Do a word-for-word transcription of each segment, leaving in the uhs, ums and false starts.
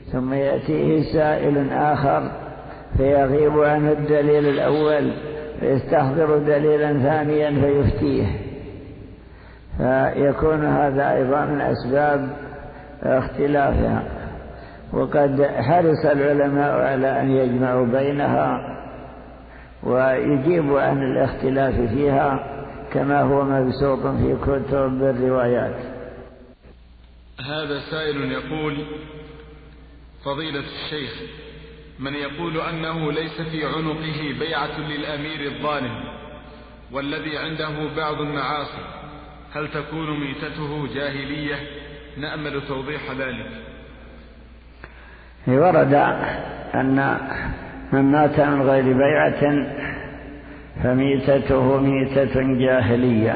ثم يأتيه سائل آخر فيغيب عنه الدليل الأول فيستحضر دليلا ثانيا فيفتيه، فيكون هذا أيضا من أسباب اختلافها. وقد حرص العلماء على أن يجمعوا بينها ويجيبوا عن الاختلاف فيها كما هو مبسوط في كتب الروايات. هذا سائل يقول: فضيلة الشيخ، من يقول أنه ليس في عنقه بيعة للأمير الظالم والذي عنده بعض المعاصي، هل تكون ميتته جاهلية؟ نأمل توضيح ذلك. ورد أن من مات من غير بيعة فميتته ميتة جاهلية،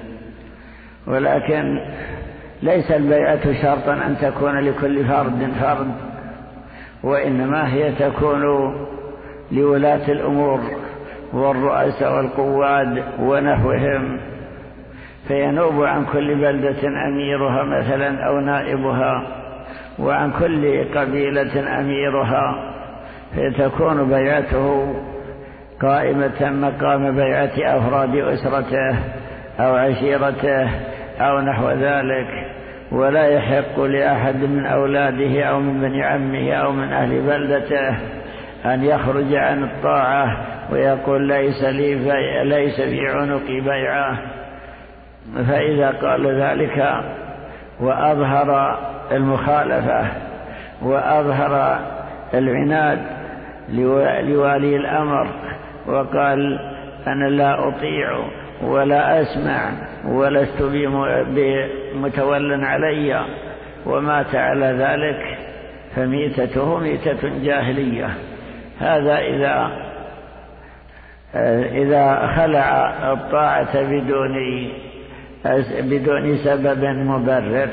ولكن ليس البيعة شرطا أن تكون لكل فرد فرد، وإنما هي تكون لولاة الأمور والرؤساء والقواد ونحوهم، فينوب عن كل بلدة أميرها مثلا أو نائبها، وعن كل قبيلة أميرها، فتكون بيعته قائمة مقام بيعة أفراد أسرته أو عشيرته أو نحو ذلك، ولا يحق لأحد من أولاده أو من بني عمه أو من أهل بلدته أن يخرج عن الطاعة ويقول ليس لي في ليس في عنقي بيعة. فإذا قال ذلك وأظهر المخالفة وأظهر العناد لوالي الأمر وقال أنا لا أطيع ولا أسمع ولست بمتولى علي ومات على ذلك، فميتته ميتة جاهلية. هذا إذا إذا خلع الطاعة بدون بدون سبب مبرر.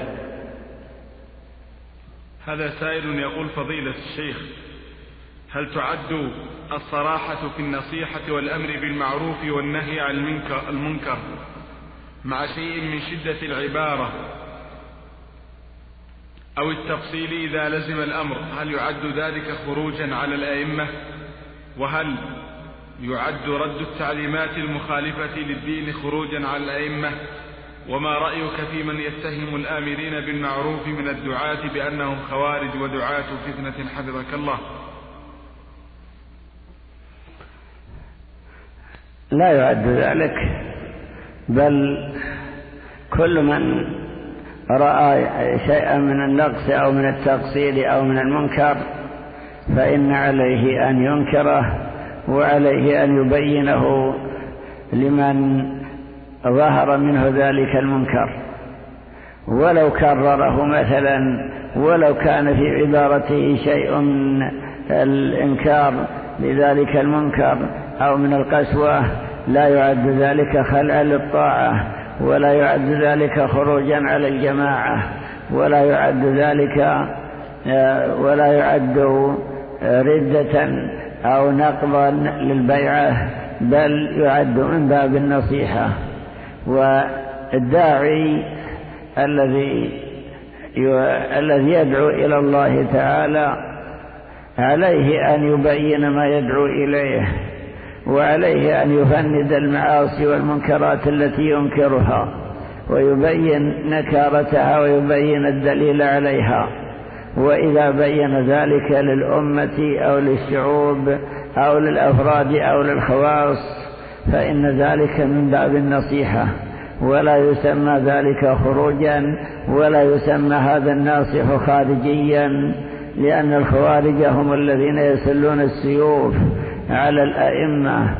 هذا سائل يقول: فضيلة الشيخ، هل تعد الصراحة في النصيحة والأمر بالمعروف والنهي عن المنكر مع شيء من شدة العبارة أو التفصيل إذا لزم الأمر، هل يعد ذلك خروجا على الأئمة؟ وهل يعد رد التعليمات المخالفة للدين خروجا على الأئمة؟ وما رأيك في من يتهم الآمرين بالمعروف من الدعاة بأنهم خوارج ودعاة فتنة حفظك الله؟ لا يعد ذلك، بل كل من رأى شيئا من النقص أو من التقصير أو من المنكر فإن عليه أن ينكره، وعليه أن يبينه لمن ظهر منه ذلك المنكر، ولو كرره مثلا، ولو كان في عبارته شيء من الإنكار لذلك المنكر أو من القسوة، لا يعد ذلك خلعا للطاعة، ولا يعد ذلك خروجا على الجماعة، ولا يعد ذلك ولا يعد ردة أو نقضا للبيعة، بل يعد من باب النصيحة. والداعي الذي الذي يدعو إلى الله تعالى عليه أن يبين ما يدعو إليه، وعليه أن يفند المعاصي والمنكرات التي ينكرها ويبين نكارتها ويبين الدليل عليها. وإذا بين ذلك للأمة أو للشعوب أو للأفراد أو للخواص فإن ذلك من باب النصيحة، ولا يسمى ذلك خروجا، ولا يسمى هذا الناصح خارجيا، لأن الخوارج هم الذين يسلون السيوف على الأئمة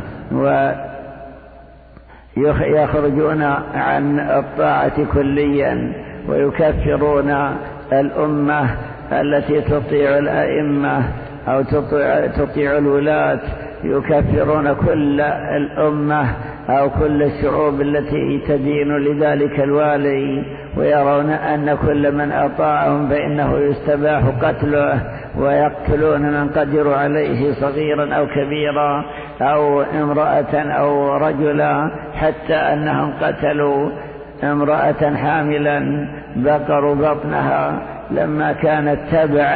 ويخرجون عن الطاعة كليا ويكفرون الأمة التي تطيع الأئمة أو تطيع, تطيع الولاة، يكفرون كل الأمة أو كل الشعوب التي تدين لذلك الوالي، ويرون أن كل من أطاعهم فإنه يستباح قتله، ويقتلون من قدروا عليه صغيرا أو كبيرا أو امرأة أو رجلا، حتى أنهم قتلوا امرأة حاملا بقروا بطنها لما كانت تبعا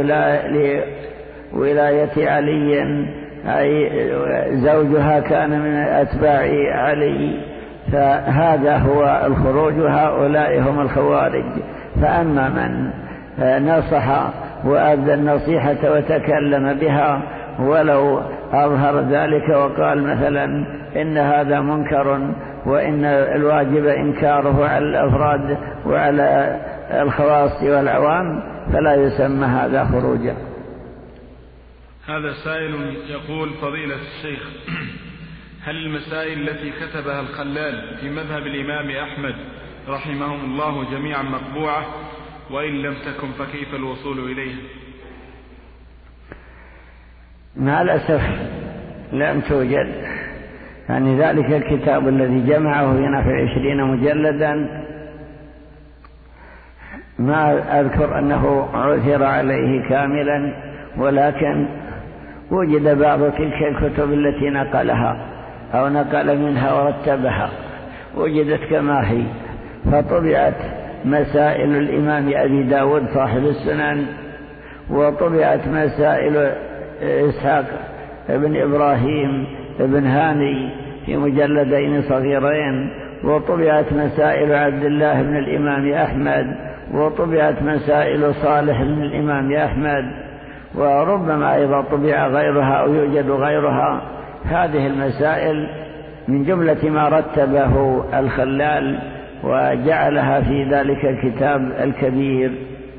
لولاية علي، أي زوجها كان من أتباع علي، فهذا هو الخروج، هؤلاء هم الخوارج. فأما من نصح وأبدى النصيحة وتكلم بها ولو أظهر ذلك وقال مثلا إن هذا منكر وإن الواجب إنكاره على الأفراد وعلى الخواص والعوام، فلا يسمى هذا خروجا. هذا سائل يقول: فضيلة الشيخ، هل المسائل التي كتبها الخلال في مذهب الإمام أحمد رحمهم الله جميعا مطبوعة؟ وإن لم تكن فكيف الوصول إليها؟ مع الأسف لم توجد، يعني ذلك الكتاب الذي جمعه هنا في عشرين مجلدا ما أذكر أنه عثر عليه كاملا، ولكن وجد بعض تلك الكتب التي نقلها أو نقل منها ورتبها وجدت كما هي، فطبعت مسائل الإمام أبي داود صاحب السنن، وطبعت مسائل إسحاق ابن إبراهيم ابن هاني في مجلدين صغيرين، وطبعت مسائل عبد الله بن الإمام أحمد، وطبعت مسائل صالح بن الإمام أحمد، وربما أيضا طبع غيرها أو يوجد غيرها. هذه المسائل من جملة ما رتبه الخلال وجعلها في ذلك الكتاب الكبير.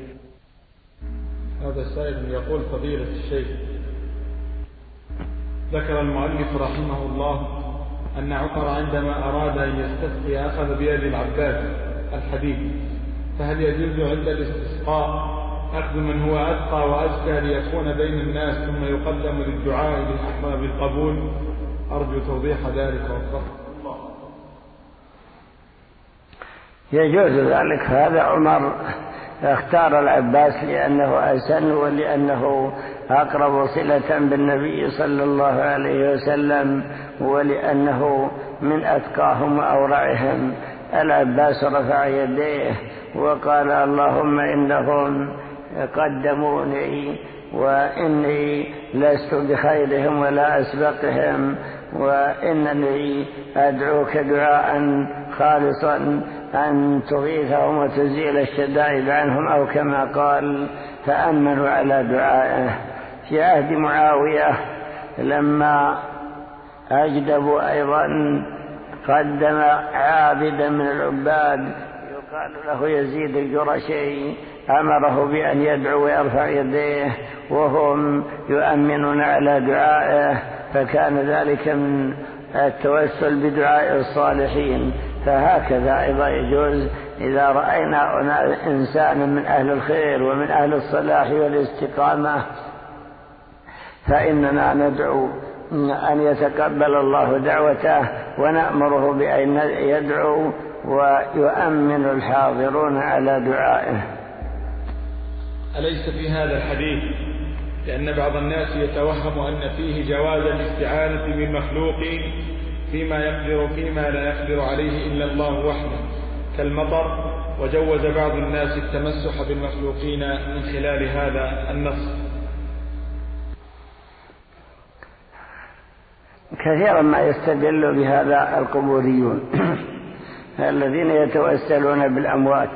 هذا السائل يقول: فضيلة الشيخ، ذكر المؤلف رحمه الله أن عمر عندما أراد أن يستسقي أخذ بيد العباس الحديد، فهل يجوز عند الاستسقاء أخذ من هو أتقى وأزكى ليكون بين الناس ثم يقدم للدعاء للأحرى بالقبول؟ أرجو توضيح ذلك وفقكم الله. يجوز ذلك. هذا عمر اختار العباس لأنه أسن ولأنه أقرب صلة بالنبي صلى الله عليه وسلم ولأنه من أتقاهم وأورعهم. العباس رفع يديه وقال: اللهم إنهم قدموني وإني لست بخيرهم ولا أسبقهم، وإنني أدعوك دعاء خالصا أن تغيثهم وتزيل الشدائد عنهم، أو كما قال، فأمنوا على دعائه. في عهد معاوية لما أجدبوا أيضا قدم عابدا من العباد يقال له يزيد الجرشي، أمره بأن يدعو ويرفع يديه وهم يؤمنون على دعائه، فكان ذلك من التوسل بدعاء الصالحين. فهكذا أيضا يجوز إذا رأينا إنسانا من أهل الخير ومن أهل الصلاح والاستقامة فإننا ندعو أن يتقبل الله دعوته ونأمره بأن يدعو ويؤمن الحاضرون على دعائه. أليس في هذا الحديث لأن بعض الناس يتوهم أن فيه جواز الاستعانة بالمخلوق فيما يقدر فيما لا يقدر عليه إلا الله وحده كالمطر، وجوز بعض الناس التمسح بالمخلوقين من خلال هذا النص؟ كثيرا ما يستدل بهذا القبوريون الذين يتوسلون بالأموات،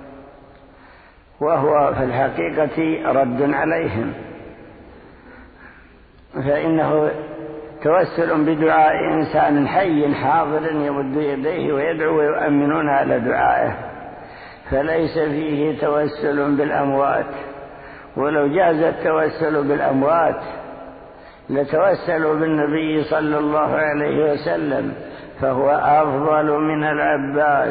وهو في الحقيقة رد عليهم، فإنه توسل بدعاء إنسان حي حاضر يمد يديه ويدعو ويؤمنون على دعائه، فليس فيه توسل بالأموات. ولو جاز التوسل بالأموات لتوسلوا بالنبي صلى الله عليه وسلم، فهو أفضل من العباس،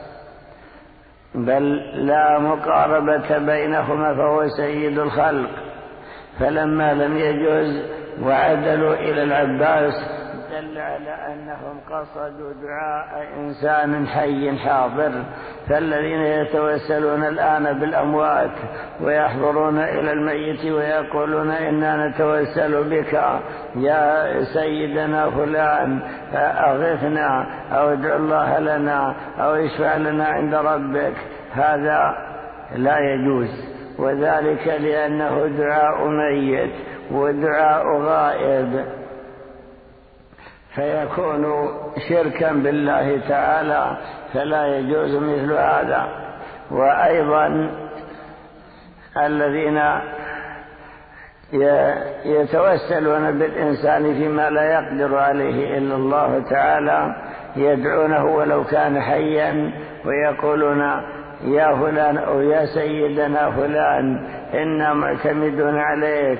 بل لا مقاربة بينهما، فهو سيد الخلق. فلما لم يجوز وعدلوا إلى العباس دل على أنهم قصدوا دعاء إنسان حي حاضر. فالذين يتوسلون الآن بالأموات ويحضرون إلى الميت ويقولون إننا نتوسل بك يا سيدنا فلان أغثنا أو ادع الله لنا أو اشفع لنا عند ربك، هذا لا يجوز. وذلك لأنه دعاء ميت ودعاء غائب، فيكون شركا بالله تعالى، فلا يجوز مثل هذا. وأيضا الذين يتوسلون بالإنسان فيما لا يقدر عليه إلا الله تعالى يدعونه ولو كان حيا ويقولون يا فلان أو يا سيدنا فلان إنا معتمدون عليك،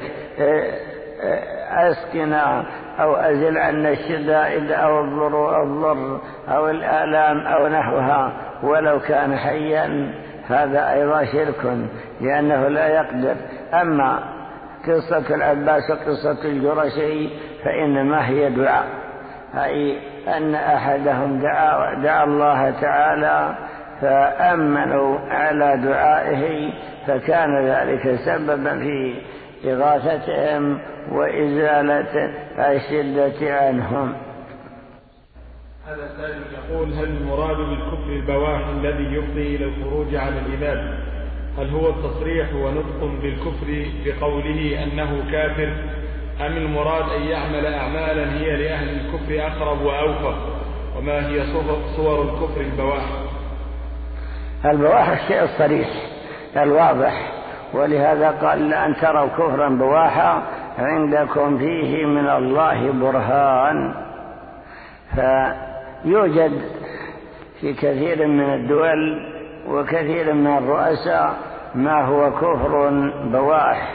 أسقنا أو أزل عنا الشدائد أو الضر الضر أو الآلام أو نحوها ولو كان حيا، هذا أيضا شرك لأنه لا يقدر. أما قصة العباس وقصة الجرشي فإنما هي دعاء، أي أن أحدهم دعا, دعا الله تعالى فأمنوا على دعائه، فكان ذلك سببا في إغاثتهم وإزالة الشدة عنهم. هذا السائل يقول: هل المراد بالكفر البواح الذي يفضي إلى الخروج عن الإمام هل هو التصريح ونطق بالكفر بقوله أنه كافر، أم المراد أن يعمل أعمالا هي لأهل الكفر أقرب وأوفق؟ وما هي صور الكفر البواح؟ البواح الشيء الصريح الواضح، ولهذا قال لأن تروا كفرا بواحا عندكم فيه من الله برهان. فيوجد في كثير من الدول وكثير من الرؤساء ما هو كفر بواح،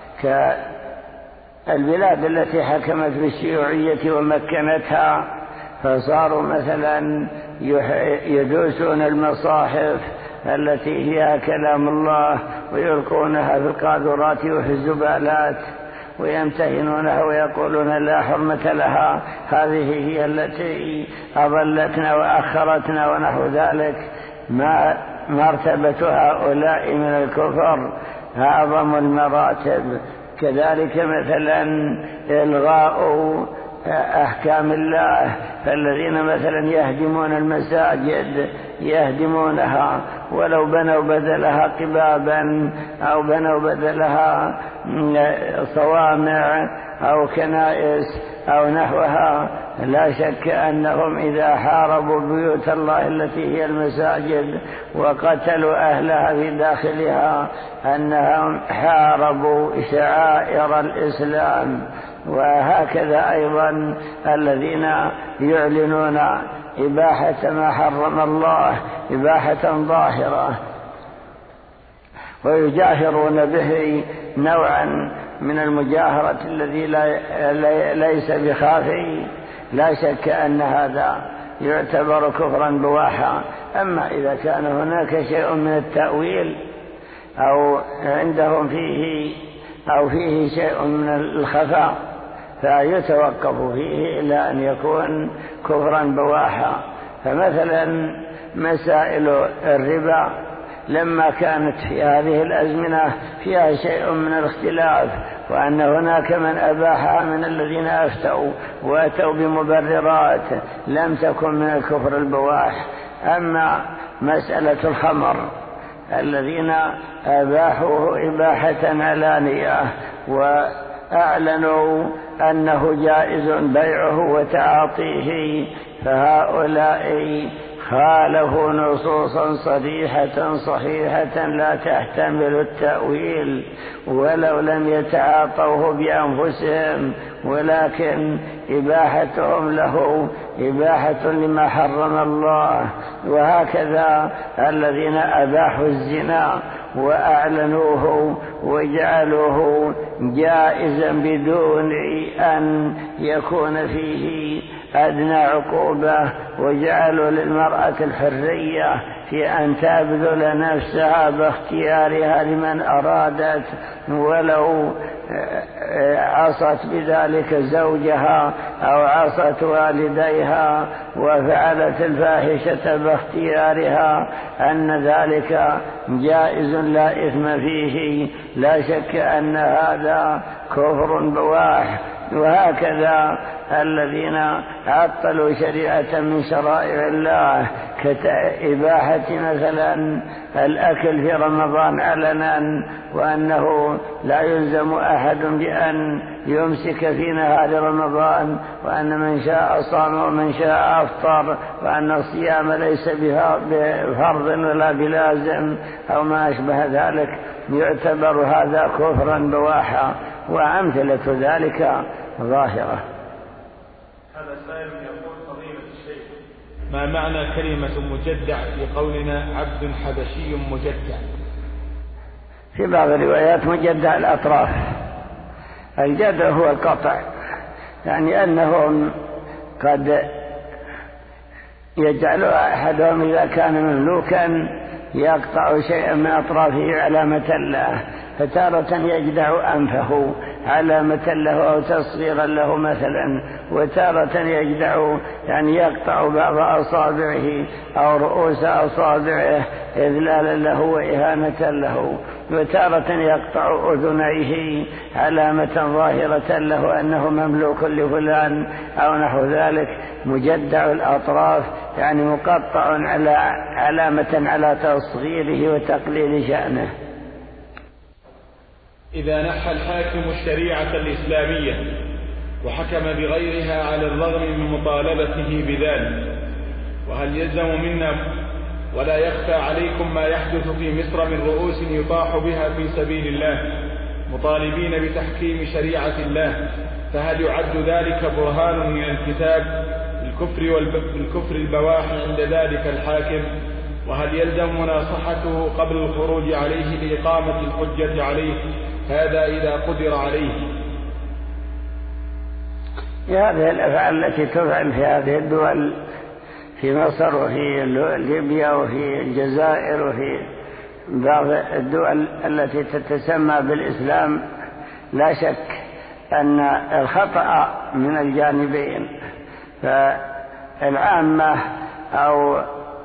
كالبلاد التي حكمت بالشيوعية ومكنتها، فصاروا مثلا يدوسون المصاحف التي فيها كلام الله ويلقونها في القاذورات وفي الزبالات ويمتهنونها ويقولون لا حرمة لها، هذه هي التي أضلتنا وأخرتنا ونحو ذلك. ما مرتبة هؤلاء من الكفر أعظم المراتب. كذلك مثلا إلغاء أحكام الله، فالذين مثلا يهدمون المساجد يهدمونها ولو بنوا بدلها قبابا أو بنوا بدلها صوامع أو كنائس أو نحوها، لا شك أنهم إذا حاربوا بيوت الله التي هي المساجد وقتلوا أهلها في داخلها أنهم حاربوا شعائر الإسلام. وهكذا أيضا الذين يعلنون إباحة ما حرم الله إباحة ظاهرة ويجاهرون به نوعا من المجاهرة الذي لا ليس بخافي، لا شك أن هذا يعتبر كفرا بواحا. أما إذا كان هناك شيء من التأويل أو عندهم فيه أو فيه شيء من الخفاء فيتوقف فيه إلى أن يكون كفرا بواحا. فمثلا مسائل الربا لما كانت في هذه الأزمنة فيها شيء من الاختلاف، وأن هناك من أباحها من الذين أفتوا وأتوا بمبررات لم تكن من الكفر البواح. أما مسألة الخمر الذين أباحوه إباحة علانية وأعلنوا أنه جائز بيعه وتعاطيه، فهؤلاء خالفوا نصوصا صريحة صحيحة لا تحتمل التأويل ولو لم يتعاطوه بأنفسهم، ولكن إباحتهم له إباحة لما حرم الله. وهكذا الذين أباحوا الزنا وأعلنوه وجعلوه جائزا بدون أن يكون فيه أدنى عقوبة، وجعلوا للمرأة الحرية في أن تبذل نفسها باختيارها لمن أرادت ولو عصت بذلك زوجها أو عصت والديها وفعلت الفاحشة باختيارها، أن ذلك جائز لا إثم فيه. لا شك أن هذا كفر بواح. وهكذا الذين عطلوا شريعة من شرائع الله كإباحة مثلا الأكل في رمضان علنا، وأنه لا يلزم أحد بأن يمسك في نهار رمضان، وأن من شاء صام ومن شاء أفطر، وأن الصيام ليس بفرض ولا بلازم أو ما أشبه ذلك، يعتبر هذا كفرا بواحا، وأمثلة ذلك ظاهرة. هذا سائل يقول: فضيلة الشيخ، ما معنى كلمة مجدع في قولنا عبد حبشي مجدع؟ في بعض الروايات مجدع الأطراف. الجدع هو القطع، يعني أنهم قد يجعل أحدهم إذا كان مملوكا يقطع شيئا من أطرافه علامة له، فتارة يجدع أنفه علامة له أو تصغيرا له مثلا، وتارة يجدع يعني يقطع بعض أصابعه أو رؤوس أصابعه إذلالا له وإهانة له، وتارة يقطع أذنيه علامة ظاهرة له أنه مملوك لفلان أو نحو ذلك. مجدع الأطراف يعني مقطع على علامة على تصغيره وتقليل شأنه. إذا نحى الحاكم الشريعة الإسلامية وحكم بغيرها على الرغم من مطالبته بذلك، وهل يلزم منا ولا يخفى عليكم ما يحدث في مصر من رؤوس يطاح بها في سبيل الله مطالبين بتحكيم شريعة الله، فهل يعد ذلك برهان من الكتاب بالكفر البواح عند ذلك الحاكم؟ وهل يلزم مناصحته قبل الخروج عليه لإقامة الحجة عليه، هذا إذا قدر عليه؟ هذه الأفعال التي تفعل في هذه الدول، في مصر وفي ليبيا وفي الجزائر وفي بعض الدول التي تتسمى بالإسلام، لا شك أن الخطأ من الجانبين، فالعامة أو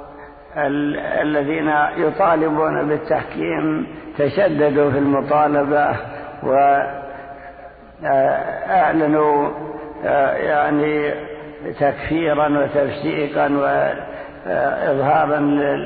الذين يطالبون بالتحكيم تشددوا في المطالبة وأعلنوا يعني تكفيرا وتفسيقا وإظهارا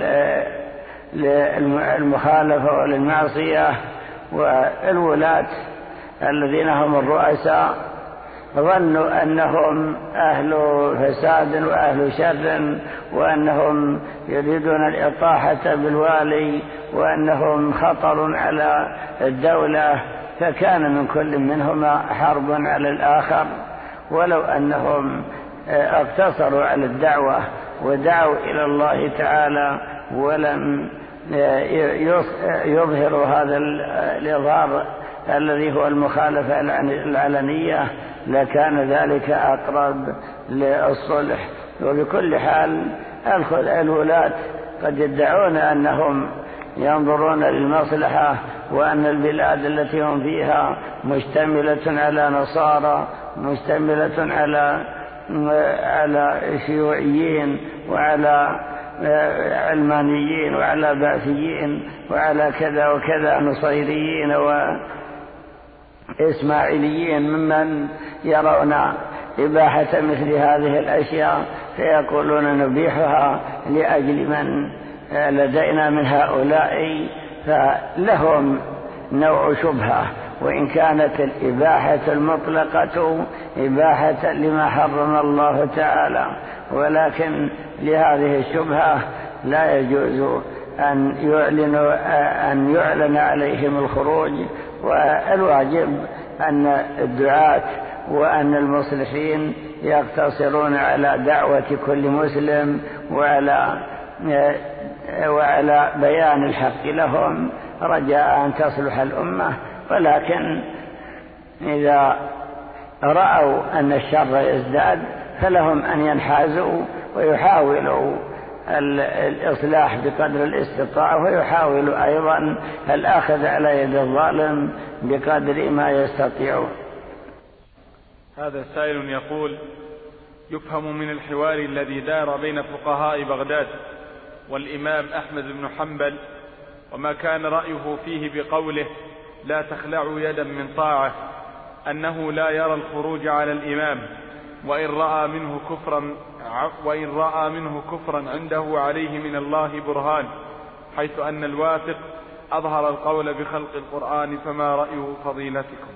للمخالفة وللمعصية. والولاة الذين هم الرؤساء ظنوا أنهم أهل فساد وأهل شر، وأنهم يريدون الإطاحة بالوالي، وأنهم خطر على الدولة، فكان من كل منهما حرب على الآخر. ولو أنهم اقتصروا على الدعوة ودعوا إلى الله تعالى ولم يظهروا هذا الإظهار الذي هو المخالفة العلنية، لكان ذلك أقرب للصلح. وبكل حال الولاة قد يدعون أنهم ينظرون للمصلحة، وأن البلاد التي هم فيها مشتملة على نصارى، مشتملة على على شيوعيين وعلى علمانيين وعلى بعثيين وعلى كذا وكذا نصيريين وإسماعيليين، ممن يرون إباحة مثل هذه الأشياء فيقولون نبيحها لأجل من لدينا من هؤلاء، فلهم نوع شبهة، وإن كانت الإباحة المطلقة إباحة لما حرم الله تعالى، ولكن لهذه الشبهة لا يجوز أن يعلن, أن يعلن عليهم الخروج. والواجب أن الدعاة وأن المصلحين يقتصرون على دعوة كل مسلم وعلى وعلى بيان الحق لهم رجاء أن تصلح الأمة. ولكن إذا رأوا أن الشر يزداد فلهم أن ينحازوا ويحاولوا الإصلاح بقدر الاستطاعة، ويحاولوا أيضا الأخذ على يد الظالم بقدر ما يستطيعون. هذا سائل يقول: يفهم من الحوار الذي دار بين فقهاء بغداد والإمام أحمد بن حنبل وما كان رأيه فيه بقوله لا تخلعوا يدا من طاعة أنه لا يرى الخروج على الإمام، وإن رأى منه كفرا وإن رأى منه كفرا عنده عليه من الله برهان، حيث أن الواثق أظهر القول بخلق القرآن، فما رأي فضيلتكم؟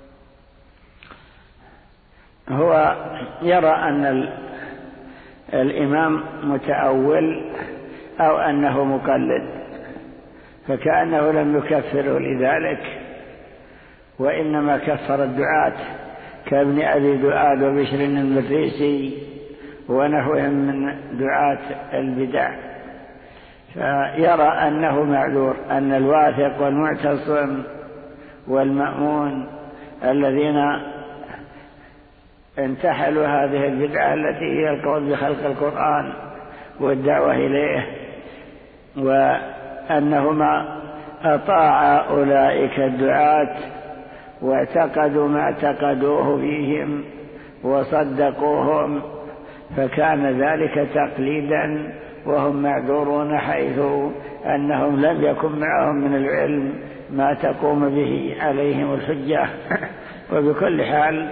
هو يرى أن الإمام متأول أو أنه مقلد، فكأنه لم يكفره لذلك، وإنما كفر الدعاة كابن أبي دؤاد وبشر المريسي ونحوهم من دعاة البدع، فيرى أنه معذور، أن الواثق والمعتصم والمأمون الذين انتحلوا هذه البدعة التي هي القول بخلق القرآن والدعوة إليه، وأنهما أطاعا أولئك الدعاة واعتقدوا ما اعتقدوه فيهم وصدقوهم، فكان ذلك تقليدا وهم معذورون، حيث أنهم لم يكن معهم من العلم ما تقوم به عليهم الحجة. وبكل حال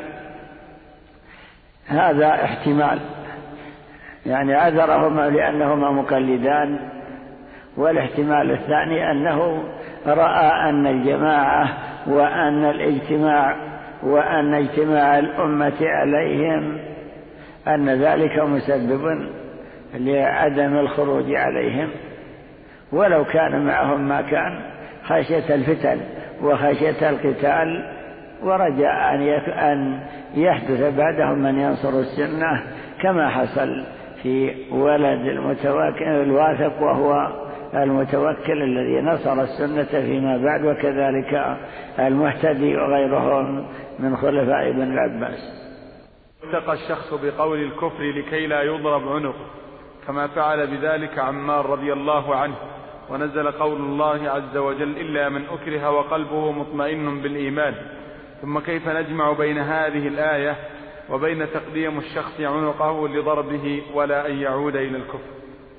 هذا احتمال، يعني عذرهما لأنهما مقلدان، والاحتمال الثاني أنه رأى أن الجماعة وأن الاجتماع وأن اجتماع الأمة عليهم أن ذلك مسبب لعدم الخروج عليهم، ولو كان معهم ما كان خشية الفتن وخشية القتال، ورجاء أن يحدث بعدهم من ينصر السنة، كما حصل في ولد المتوكل الواثق وهو المتوكل الذي نصر السنة فيما بعد، وكذلك المهتدي وغيرهم من خلفاء ابن العباس. اتقى الشخص بقول الكفر لكي لا يضرب عنقه، كما فعل بذلك عمار رضي الله عنه، ونزل قول الله عز وجل إلا من أكره وقلبه مطمئن بالإيمان. ثم كيف نجمع بين هذه الآية وبين تقديم الشخص عنقه لضربه ولا أن يعود إلى الكفر؟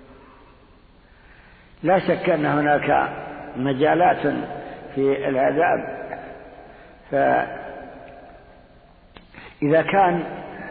لا شك أن هناك مجالات في العذاب، فإذا كان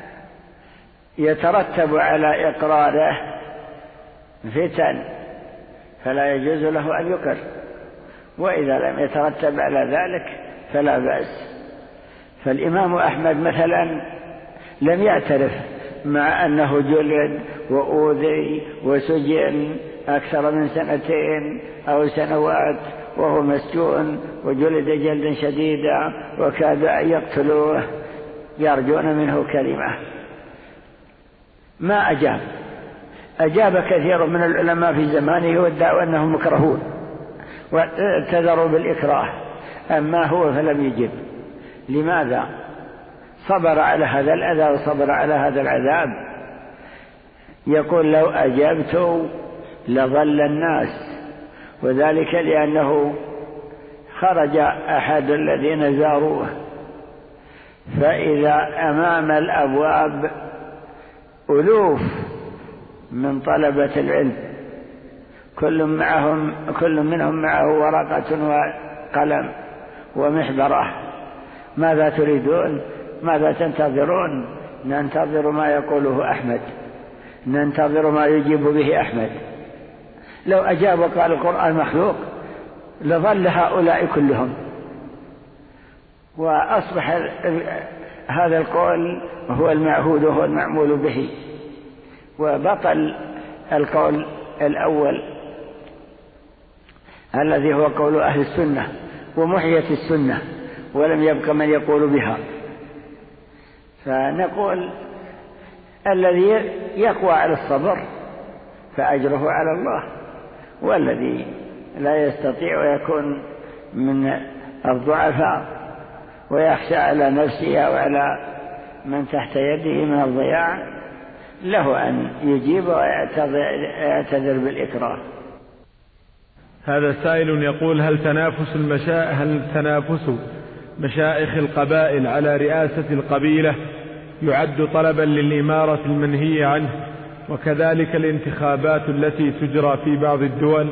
يترتب على إقراره فتن فلا يجوز له أن يقر، وإذا لم يترتب على ذلك فلا بأس. فالإمام أحمد مثلا لم يعترف مع أنه جلد وأوذي وسجن أكثر من سنتين أو سنوات وهو مسجون وجلد جلدا شديدا وكاد أن يقتلوه يرجون منه كلمة، ما أجاب. أجاب كثير من العلماء في زمانه وادعوا أنهم مكرهون واعتذروا بالإكراه، أما هو فلم يجب. لماذا؟ صبر على هذا الأذى وصبر على هذا العذاب. يقول لو أجبت لظل الناس، وذلك لأنه خرج أحد الذين زاروه، فإذا أمام الأبواب ألوف من طلبة العلم، كل معهم كل منهم معه ورقة وقلم ومحبرة، ماذا تريدون؟ ماذا تنتظرون؟ ننتظر ما يقوله أحمد، ننتظر ما يجيب به أحمد. لو أجاب وقال القرآن مخلوق لظل هؤلاء كلهم، وأصبح هذا القول هو المعهود وهو المعمول به، وبطل القول الأول الذي هو قول أهل السنة، ومحيت السنة ولم يبق من يقول بها. فنقول الذي يقوى على الصبر فأجره على الله، والذي لا يستطيع ويكون من الضعفاء ويخشى على نفسه وعلى من تحت يده من الضياع له أن يجيب ويعتذر بالإكراه. هذا سائل يقول: هل تنافس المشا... هل تنافس مشائخ القبائل على رئاسة القبيلة يعد طلبا للإمارة المنهي عنه، وكذلك الانتخابات التي تجرى في بعض الدول؟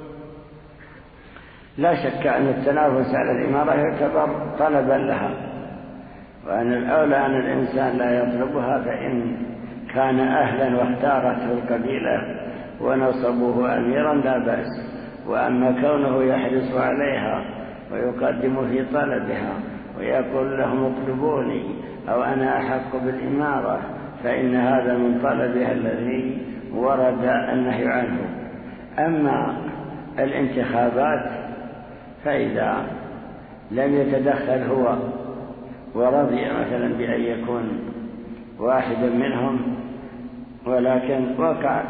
لا شك أن التنافس على الإمارة يعتبر طلبا لها، وأن الأولى أن الإنسان لا يطلبها، فإن كان أهلا واختارته القبيلة ونصبوه أميرا لا بأس. وأما كونه يحرص عليها ويقدم في طلبها ويقول لهم اطلبوني أو أنا أحق بالإمارة فإن هذا من طلبها الذي ورد النهي عنه. أما الانتخابات فإذا لم يتدخل هو ورضي مثلا بأن يكون واحدا منهم، ولكن وقع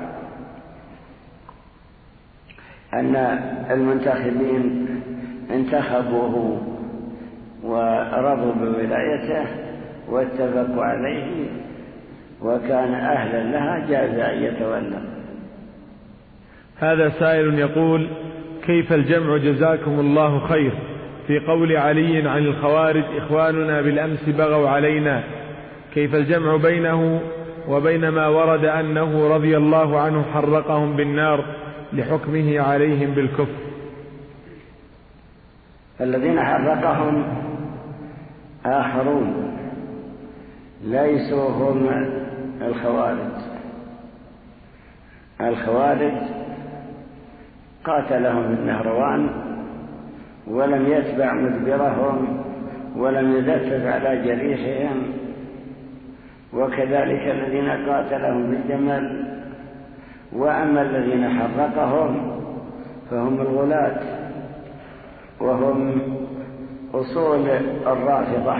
أن المنتخبين انتخبوه ورضوا بولايته واتفقوا عليه وكان أهلا لها جاز أن يتولى. هذا سائل يقول: كيف الجمع جزاكم الله خير في قول علي عن الخوارج إخواننا بالأمس بغوا علينا؟ كيف الجمع بينه وبين ما ورد أنه رضي الله عنه حرقهم بالنار لحكمه عليهم بالكفر؟ الذين حرقهم آخرون ليسوا هم الخوارج. الخوارج قاتلهم النهروان ولم يتبع مدبرهم ولم يدفف على جريحهم، وكذلك الذين قاتلهم بالجمل. وأما الذين حرقهم فهم الغلاة وهم أصول الرافضة،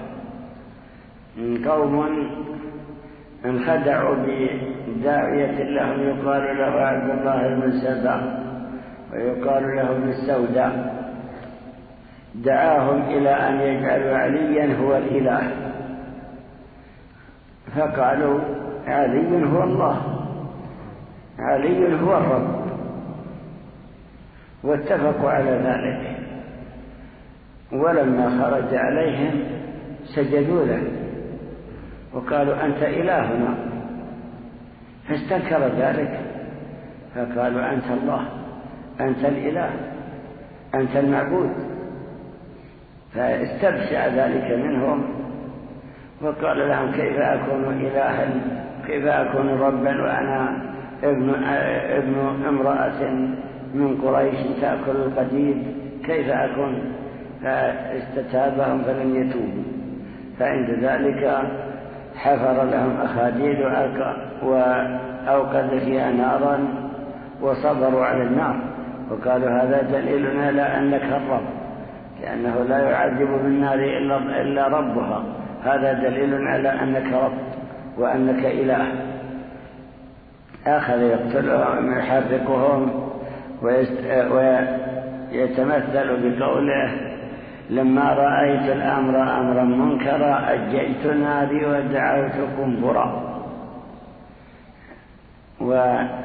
قوم انخدعوا بداعية لهم يقال له عبد الله بن سبا ويقال له ابن السوداء، دعاهم إلى أن يجعلوا عليا هو الإله، فقالوا علي هو الله، علي هو الرب، واتفقوا على ذلك. ولما خرج عليهم سجدوا له وقالوا أنت إلهنا، فاستنكر ذلك فقالوا أنت الله، أنت الإله، أنت المعبود. فاستبشع ذلك منهم وقال لهم كيف أكون إلها، كيف أكون ربا وأنا ابن, ابن امرأة من قريش تأكل القديد، كيف أكون؟ فاستتابهم فلم يتوبوا. فعند ذلك حفر لهم أخاديد وأوقد فيها نارا وصبروا على النار وقالوا هذا دليلنا على أنك الرب، لأنه لا يعذب بالنار إلا ربها، هذا دليل على أنك رب وأنك إله. أخذ يقتلهم ويحرقهم ويتمثل بقوله لما رأيت الأمر أمرا منكرا أجيت ناري ودعوتكم برا. واتفق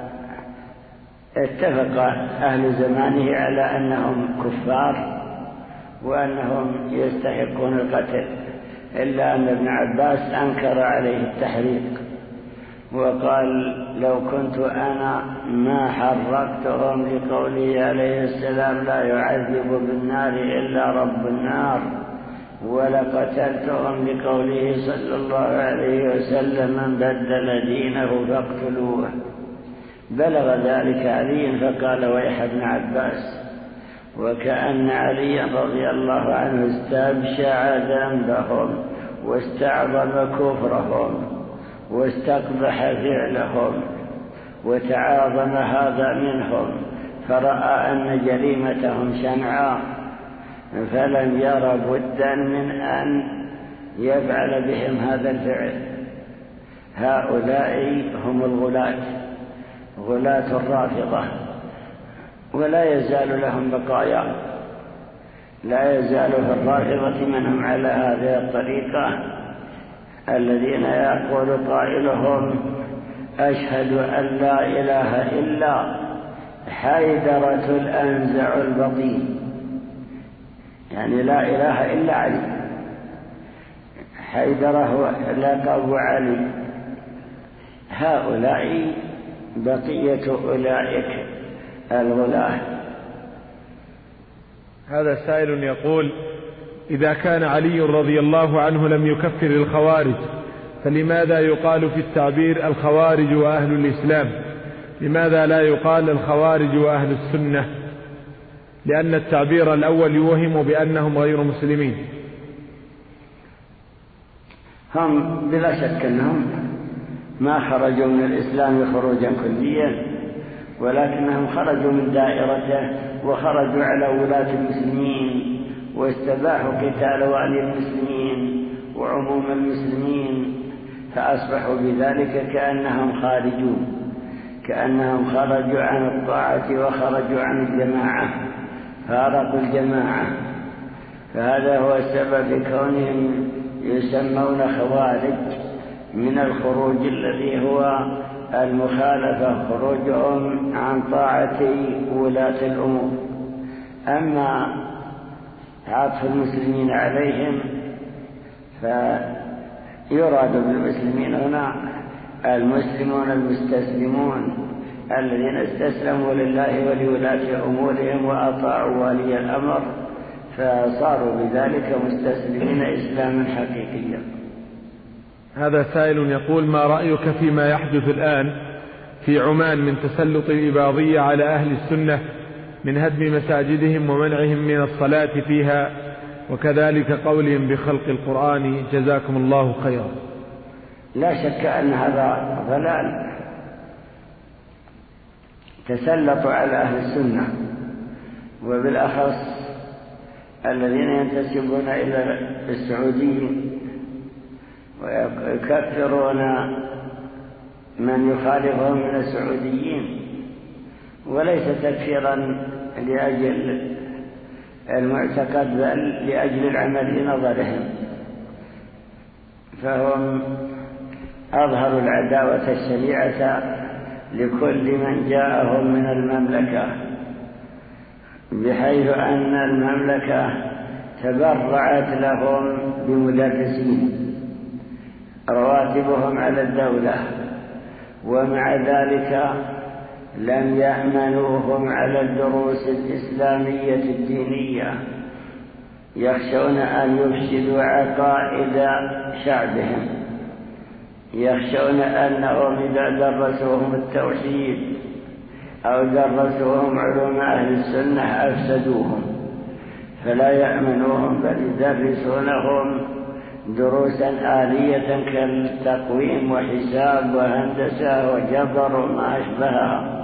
أهل زمانه على أنهم كفار وأنهم يستحقون القتل، إلا أن ابن عباس أنكر عليه التحريق وقال لو كنت أنا ما حرقتهم لقوله عليه السلام لا يعذب بالنار إلا رب النار، ولقتلتهم لقوله صلى الله عليه وسلم من بدل دينه فاقتلوه. بلغ ذلك علي فقال ويح ابن عباس، وكأن علي رضي الله عنه استبشع ذنبهم واستعظم كفرهم واستقبح فعلهم وتعاظم هذا منهم، فرأى أن جريمتهم شنعاء فلم ير بدا من أن يفعل بهم هذا الفعل. هؤلاء هم الغلاة، غلاة الرافضة، ولا يزال لهم بقايا، لا يزال في الرافضة منهم على هذه الطريقة الذين يقول قائلهم أشهد أن لا إله إلا حيدرة الأنزع البطين، يعني لا إله إلا علي، حيدره لقب علي. هؤلاء بقية أولئك الغلاة. هذا سائل يقول إذا كان علي رضي الله عنه لم يكفر الخوارج فلماذا يقال في التعبير الخوارج وأهل الإسلام؟ لماذا لا يقال الخوارج وأهل السنة؟ لأن التعبير الأول يوهم بأنهم غير مسلمين. هم بلا شك أنهم ما خرجوا من الإسلام خروجا كليا، ولكنهم خرجوا من دائرته وخرجوا على ولاة المسلمين واستباحوا قتال والي المسلمين وعموم المسلمين، فأصبحوا بذلك كأنهم خارجون، كأنهم خرجوا عن الطاعة وخرجوا عن الجماعة، فارقوا الجماعة. فهذا هو السبب في كونهم يسمون خوارج، من الخروج الذي هو المخالفة، خروجهم عن طاعة ولاة الأمور. أما عطف المسلمين عليهم فيراد بالمسلمين هنا المسلمون المستسلمون الذين استسلموا لله ولولاة أمورهم وأطاعوا ولي الأمر، فصاروا بذلك مستسلمين إسلاما حقيقيا. هذا سائل يقول: ما رأيك فيما يحدث الآن في عمان من تسلط الإباضية على أهل السنة من هدم مساجدهم ومنعهم من الصلاة فيها، وكذلك قولهم بخلق القرآن، جزاكم الله خيرا؟ لا شك أن هذا ضلال. تسلطوا على أهل السنة، وبالأخص الذين ينتسبون إلى السعوديين، ويكفرون من يخالفهم من السعوديين، وليس تكفيرا لأجل المعتقد بل لأجل العمل بنظرهم، فهم أظهروا العداوة الشريعة لكل من جاءهم من المملكة، بحيث أن المملكة تبرعت لهم بمدرسين رواتبهم على الدولة، ومع ذلك لم يأمنوهم على الدروس الإسلامية الدينية، يخشون أن يفسدوا عقائد شعبهم، يخشون أنهم إذا درسوهم التوحيد أو درسوهم علوم أهل السنة أفسدوهم، فلا يأمنوهم بل يدرسونهم دروسا آلية كالتقويم وحساب وهندسة وجبر وما أشبهها.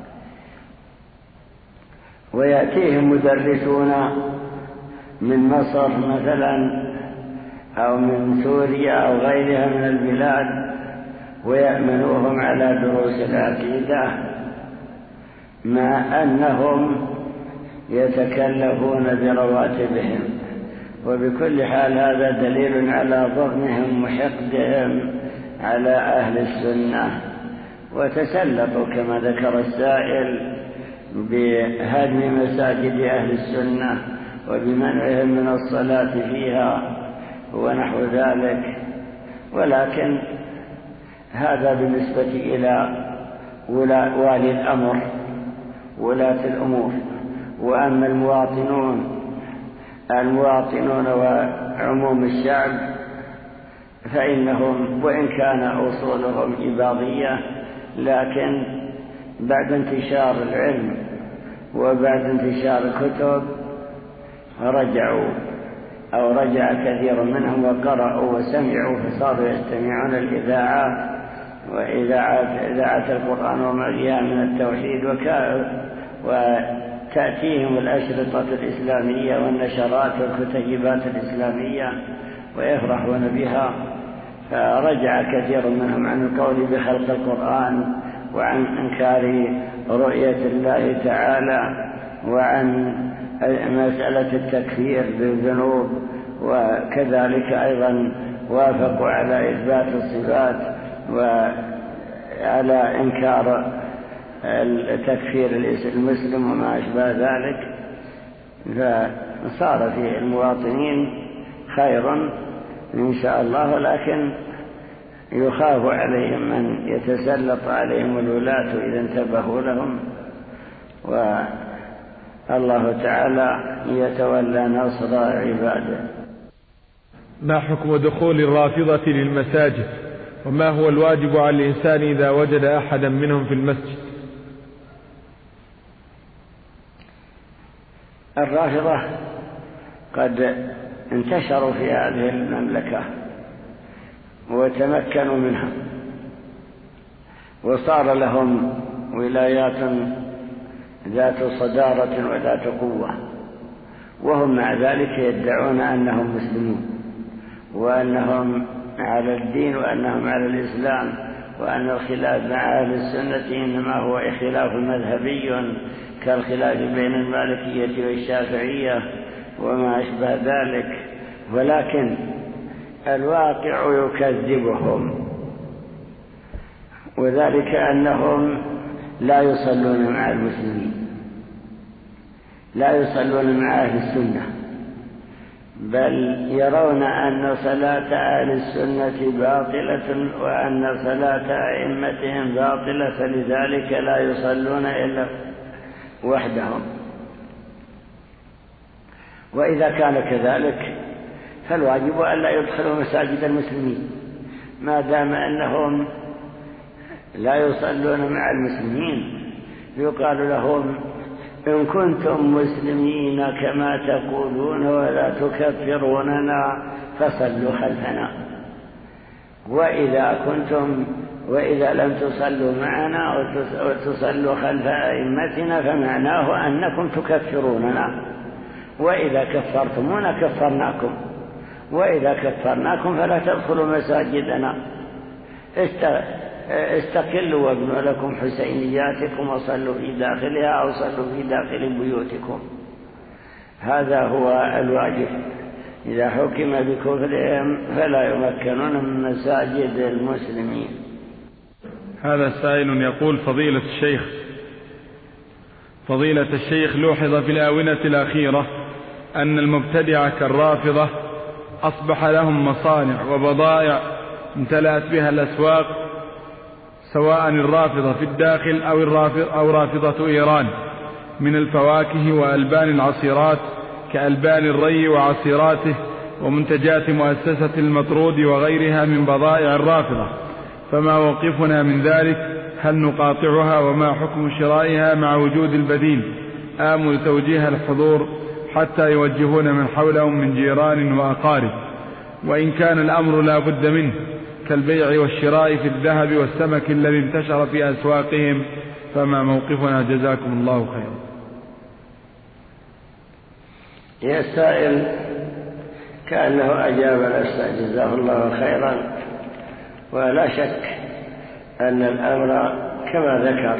ويأتيهم مدرسون من مصر مثلا أو من سوريا أو غيرها من البلاد ويأمنوهم على دروس العقيدة، مع أنهم يتكلفون برواتبهم. وبكل حال هذا دليل على ضغنهم وحقدهم على أهل السنة، وتسلطوا كما ذكر السائل بهدم مساجد أهل السنة وبمنعهم من الصلاة فيها ونحو ذلك. ولكن هذا بالنسبة إلى والي الأمر ولاة الأمور. وأما المواطنون المواطنون وعموم الشعب فإنهم وإن كان أصولهم إباضية، لكن بعد انتشار العلم وبعد انتشار الكتب رجعوا أو رجع كثير منهم وقرأوا وسمعوا، فصاروا يستمعون الإذاعات وإذاعات إذاعة القرآن وما فيها من التوحيد، وتأتيهم الأشرطة الإسلامية والنشرات والكتيبات الإسلامية ويفرحون بها، فرجع كثير منهم عن القول بخلق القرآن وعن إنكار رؤية الله تعالى وعن مسألة التكفير بالذنوب، وكذلك أيضا وافقوا على إثبات الصفات وعلى إنكار التكفير المسلم وما أشبه ذلك. فصار في المواطنين خير إن شاء الله، لكن يخاف عليهم من يتسلط عليهم الولاة إذا انتبهوا لهم، والله تعالى يتولى نصر عباده. ما حكم دخول الرافضة للمساجد وما هو الواجب على الإنسان إذا وجد أحدا منهم في المسجد؟ الرافضة قد انتشروا في هذه المملكة وتمكنوا منها وصار لهم ولايات ذات صدارة وذات قوة، وهم مع ذلك يدعون أنهم مسلمون وأنهم على الدين وأنهم على الإسلام، وأن الخلاف مع أهل السنة إنما هو خلاف مذهبي كالخلاف بين المالكية والشافعية وما أشبه ذلك، ولكن الواقع يكذبهم، وذلك أنهم لا يصلون مع المسلمين، لا يصلون مع أهل السنة، بل يرون أن صلاة أهل السنة باطلة وأن صلاة أئمتهم باطلة، فلذلك لا يصلون إلا وحدهم. وإذا كان كذلك فالواجب ألا يدخلوا مساجد المسلمين ما دام أنهم لا يصلون مع المسلمين. يقال لهم إن كنتم مسلمين كما تقولون ولا تكفروننا فصلوا خلفنا، وإذا كنتم وإذا لم تصلوا معنا وتصلوا خلف أئمتنا فمعناه أنكم تكفروننا، وإذا كفرتمونا كفرناكم، وإذا كفرناكم فلا تدخلوا مساجدنا، استقلوا وابنوا لكم حسينياتكم وصلوا في داخلها أو صلوا في داخل بيوتكم. هذا هو الواجب. إذا حكم بكفرهم فلا يمكنون من مساجد المسلمين. هذا سائل يقول: فضيلة الشيخ فضيلة الشيخ لوحظ في الآونة الأخيرة أن المبتدعة كالرافضة أصبح لهم مصانع وبضائع امتلأت بها الأسواق، سواء الرافضة في الداخل أو, الرافض أو رافضة إيران، من الفواكه وألبان العصيرات كألبان الري وعصيراته ومنتجات مؤسسة المطرود وغيرها من بضائع الرافضة، فما موقفنا من ذلك؟ هل نقاطعها وما حكم شرائها مع وجود البديل؟ آمل توجيه الحضور حتى يوجهون من حولهم من جيران وأقارب، وإن كان الأمر لا بد منه كالبيع والشراء في الذهب والسمك الذي انتشر في أسواقهم، فما موقفنا؟ جزاكم الله خيرا. يا السائل كأنه أجاب الأستاذ جزاه الله خيرا، ولا شك أن الأمر كما ذكر،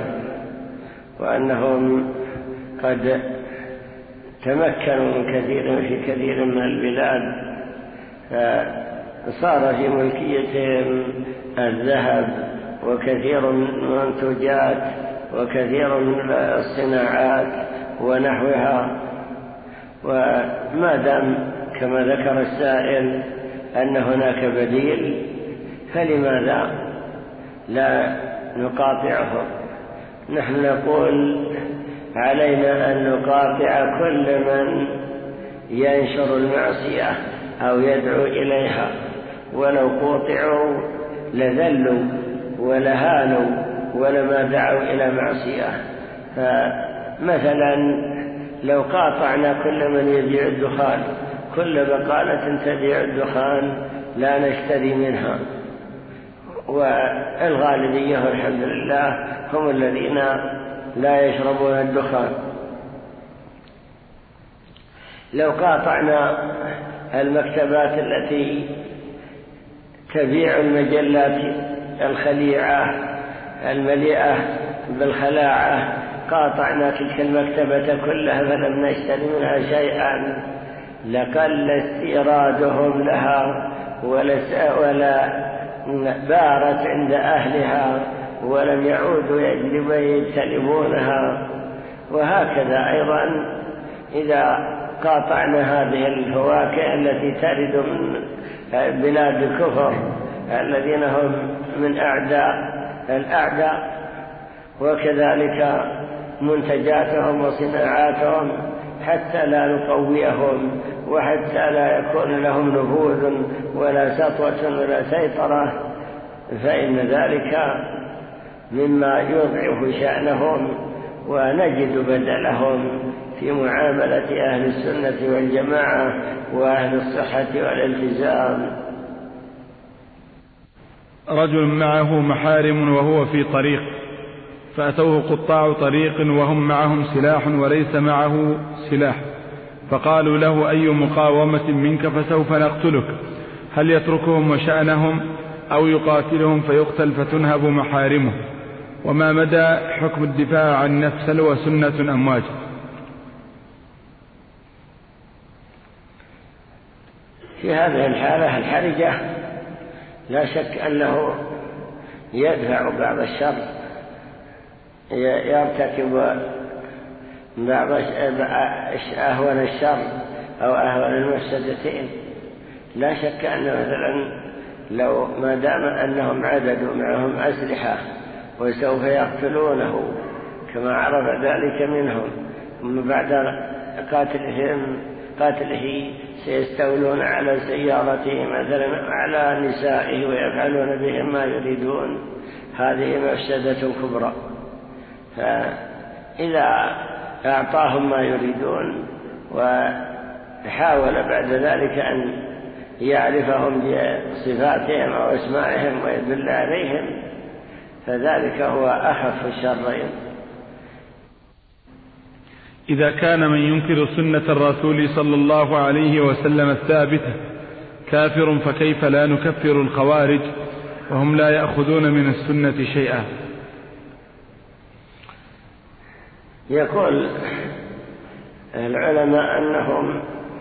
وأنهم قد تمكنوا من كثير في كثير من البلاد، فصار في ملكيتهم الذهب وكثير من المنتجات وكثير من الصناعات ونحوها. وما دام كما ذكر السائل أن هناك بديل فلماذا لا نقاطعه؟ نحن نقول علينا أن نقاطع كل من ينشر المعصية أو يدعو إليها، ولو قوطعوا لذلوا ولهانوا ولما دعوا إلى معصية. فمثلا لو قاطعنا كل من يبيع الدخان، كل بقالة تبيع الدخان لا نشتري منها، والغالبية الحمد لله هم الذين لا يشربون الدخان. لو قاطعنا المكتبات التي تبيع المجلات الخليعة المليئة بالخلاعة، قاطعنا تلك المكتبة كلها فلم نشتري منها شيئا، لقل استيرادهم لها ولا بارت عند أهلها ولم يعودوا يجتلبونها. وهكذا أيضا إذا قاطعنا هذه الفواكه التي ترد من بلاد الكفر الذين هم من أعداء الأعداء، وكذلك منتجاتهم وصناعاتهم، حتى لا نقويهم وحتى لا يكون لهم نفوذ ولا سطوة ولا سيطرة فإن ذلك مما يضعف شأنهم، ونجد بدلهم في معاملة أهل السنة والجماعة وأهل الصحة والالتزام. رجل معه محارم وهو في طريق، فأتوه قطاع طريق وهم معهم سلاح وليس معه سلاح، فقالوا له: أي مقاومة منك فسوف نقتلك. هل يتركهم وشأنهم أو يقاتلهم فيقتل فتنهب محارمه؟ وما مدى حكم الدفاع عن النفس وسنة أم واجب؟ في هذه الحالة الحرجة لا شك أنه يدفع بعض الشر، يرتكب بعض أهون الشر أو أهون المفسدتين. لا شك أن مثلا لو ما دام أنهم عدد معهم أسلحة وسوف يقتلونه كما عرف ذلك منهم، ثم بعد قاتلهم قاتله سيستولون على سيارته مثلا وعلى نسائه ويفعلون بهم ما يريدون، هذه مفسدة كبرى. فإذا أعطاهم ما يريدون وحاول بعد ذلك أن يعرفهم بصفاتهم أو أسمائهم ويدل عليهم، فذلك هو أخف الشرين. إذا كان من ينكر سنة الرسول صلى الله عليه وسلم الثابتة كافر، فكيف لا نكفر الخوارج وهم لا يأخذون من السنة شيئا؟ يقول العلماء أنهم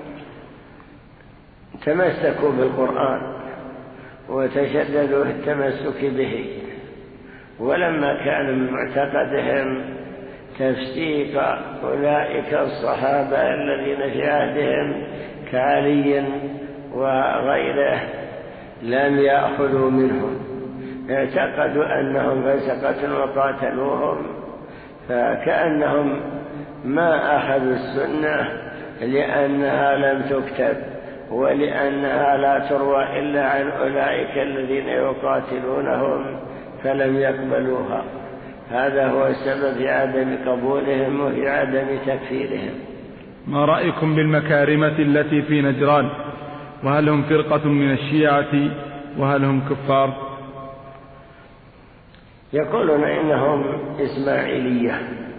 تمسكوا بالقرآن وتشددوا في التمسك به، ولما كان من معتقدهم تفسيق أولئك الصحابة الذين في عهدهم كعلي وغيره لم يأخذوا منهم، اعتقدوا أنهم فسقة وقاتلوهم، فكأنهم ما أخذوا السنة لأنها لم تكتب ولأنها لا تروى إلا عن أولئك الذين يقاتلونهم فلم يقبلوها. هذا هو السبب في عدم قبولهم وفي عدم تكفيرهم. ما رأيكم بالمكارمة التي في نجران؟ وهل هم فرقة من الشيعة وهل هم كفار؟ يقولون إنهم إسماعيلية،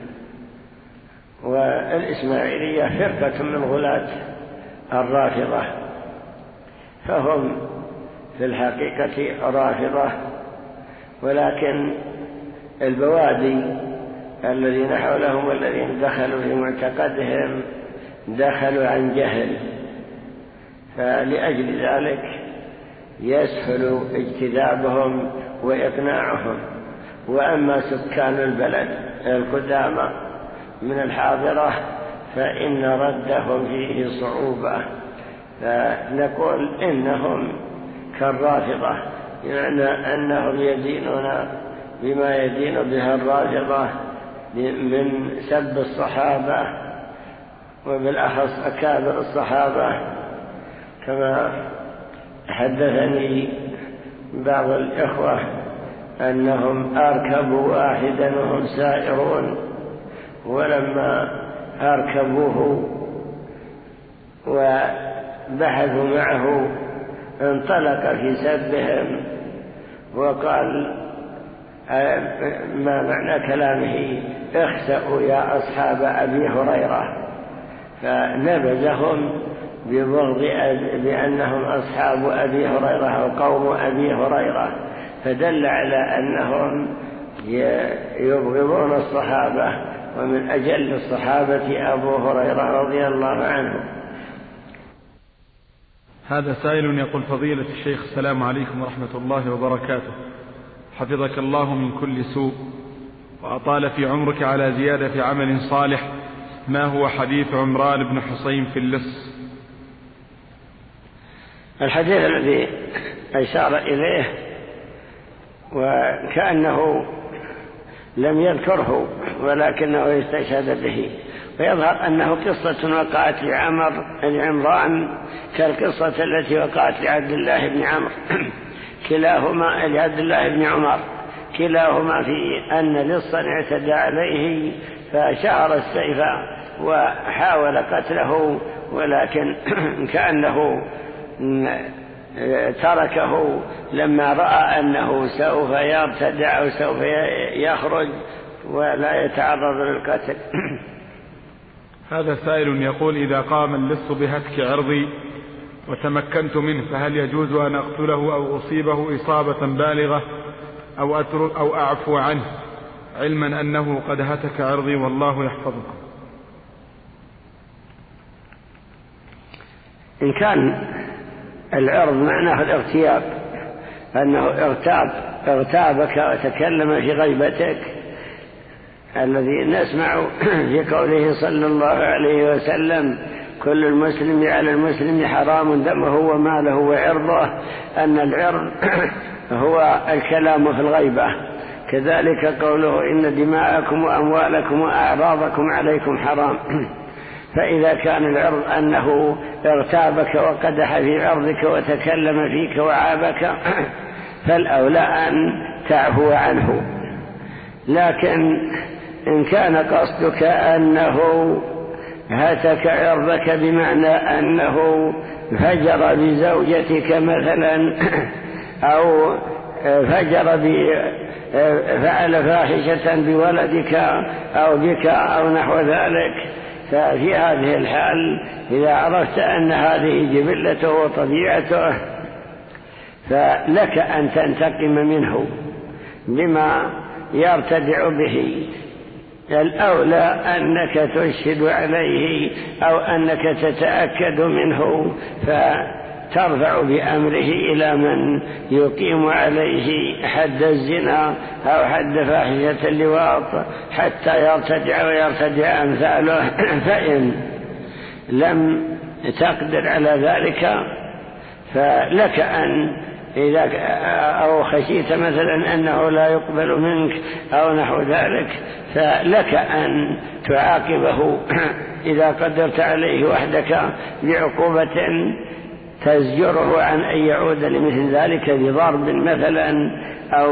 والإسماعيلية فرقة من غلاة الرافضة، فهم في الحقيقة رافضة، ولكن البوادي الذين حولهم والذين دخلوا في معتقدهم دخلوا عن جهل، فلأجل ذلك يسهل اجتذابهم وإقناعهم. وأما سكان البلد القدامى من الحاضرة فإن ردهم فيه صعوبة، فنقول إنهم كالرافضة، يعني أنهم يدينون بما يدين بها الرافضة من سب الصحابة وبالأخص أكابر الصحابة، كما حدثني بعض الإخوة أنهم أركبوا واحدا وهم سائرون، ولما أركبوه وبحثوا معه انطلق في سبهم وقال ما معنى كلامه: اخسأوا يا أصحاب أبي هريرة، فنبذهم ببغض بأنهم أصحاب أبي هريرة أو قوم أبي هريرة، فدل على أنهم يبغضون الصحابة، ومن أجل الصحابة أبو هريرة رضي الله عنه. هذا سائل يقول: فضيلة الشيخ السلام عليكم ورحمة الله وبركاته، حفظك الله من كل سوء وأطال في عمرك على زيادة عمل صالح، ما هو حديث عمران بن حصين في اللص؟ الحديث الذي أشار إليه وكأنه لم يذكره ولكنه يستشهد به، ويظهر أنه قصة وقعت لعمر العمران كالقصة التي وقعت لعبد الله بن عمرو، كلاهما لعبد الله بن عمر كلاهما في أن لصا اعتدى عليه فشهر السيف وحاول قتله، ولكن كأنه تركه لما رأى أنه سوف يرتدع أو سوف يخرج ولا يتعرض للقتل. هذا سائل يقول: إذا قام اللص بهتك عرضي وتمكنت منه فهل يجوز أن أقتله أو أصيبه إصابة بالغة أو أترك أو أعفو عنه علما أنه قد هتك عرضي والله يحفظكم؟ إن كان العرض معناه الاغتياب، أنه اغتاب اغتابك وتكلم في غيبتك، الذي نسمع في قوله صلى الله عليه وسلم: كل المسلم على المسلم حرام دمه وماله وعرضه، أن العرض هو الكلام في الغيبة. كذلك قوله: إن دماءكم وأموالكم وأعراضكم عليكم حرام. فإذا كان العرض أنه اغتابك وقدح في عرضك وتكلم فيك وعابك فالأولى أن تعفو عنه. لكن إن كان قصدك أنه هتك عرضك بمعنى أنه فجر بزوجتك مثلا أو فجر فعل فاحشة بولدك أو بك أو نحو ذلك، ففي هذه الحال إذا عرفت أن هذه جبلته وطبيعته فلك أن تنتقم منه بما يرتدع به. الأولى أنك تشهد عليه أو أنك تتأكد منه فترفع بأمره إلى من يقيم عليه حد الزنا أو حد فاحشة اللواط حتى يرتدع ويرتدع أمثاله. فإن لم تقدر على ذلك فلك أن إذا أو خشيت مثلا أنه لا يقبل منك أو نحو ذلك فلك أن تعاقبه إذا قدرت عليه وحدك بعقوبة تزجره عن أن يعود لمثل ذلك بضرب مثلا أو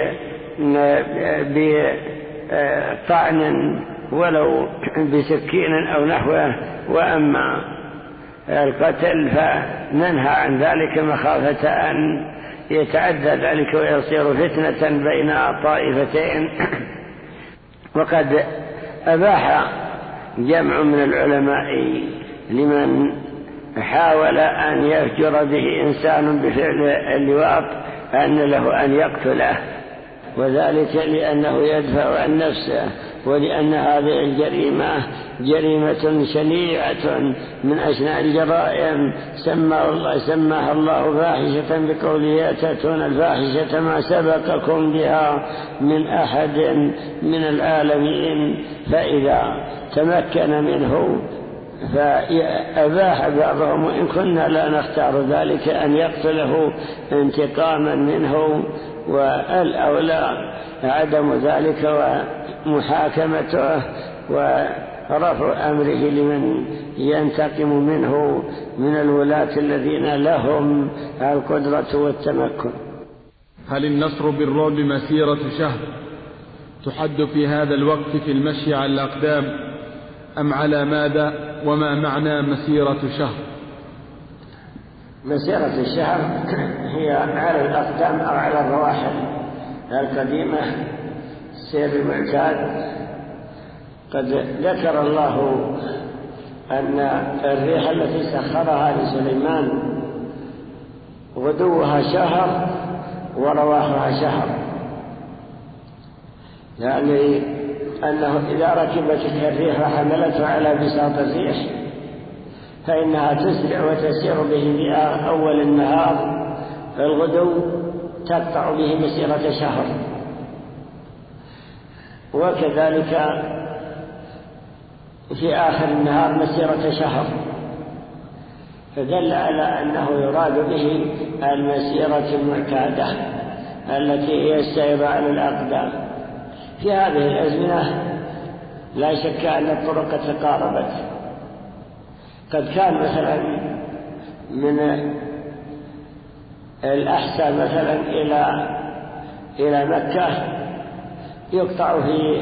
بطعن ولو بسكين أو نحوه. وأما القتل فننهى عن ذلك مخافة أن يتعدى ذلك ويصير فتنة بين طائفتين. وقد أباح جمع من العلماء لمن حاول أن يفجر به إنسان بفعل اللواط أن له أن يقتله، وذلك لأنه يدفع عن نفسه، ولأن هذه الجريمة جريمة شنيعة من أشناع الجرائم سماها الله, سماها الله فاحشة بقوله: أتأتون الفاحشة ما سبقكم بها من أحد من العالمين. فإذا تمكن منه فأباح بعضهم، وإن كنا لا نختار ذلك، أن يقتله انتقاما منه، والأولى عدم ذلك ومحاكمته ورفع أمره لمن ينتقم منه من الولاة الذين لهم القدرة والتمكن. هل النصر بالرعب مسيرة شهر تحد في هذا الوقت في المشي على الأقدام أم على ماذا؟ وما معنى مسيرة شهر؟ مسيرة الشهر هي على الأقدام أو على الرواحل القديمة، سير المعتاد. قد ذكر الله أن الريح التي سخرها لسليمان غدوها شهر ورواحها شهر، يعني أنه إذا ركبت الريح وحملته على بساط الريح فإنها تسرع وتسير به في أول النهار، فالغدو تقطع به مسيرة شهر. وكذلك في آخر النهار مسيرة شهر، فدل على أنه يراد به المسيرة المعتادة التي هي السير على الأقدام. في هذه الأزمنة لا شك أن الطرق تقاربت. قد كان مثلا من الأحساء مثلا إلى إلى مكة يقطع في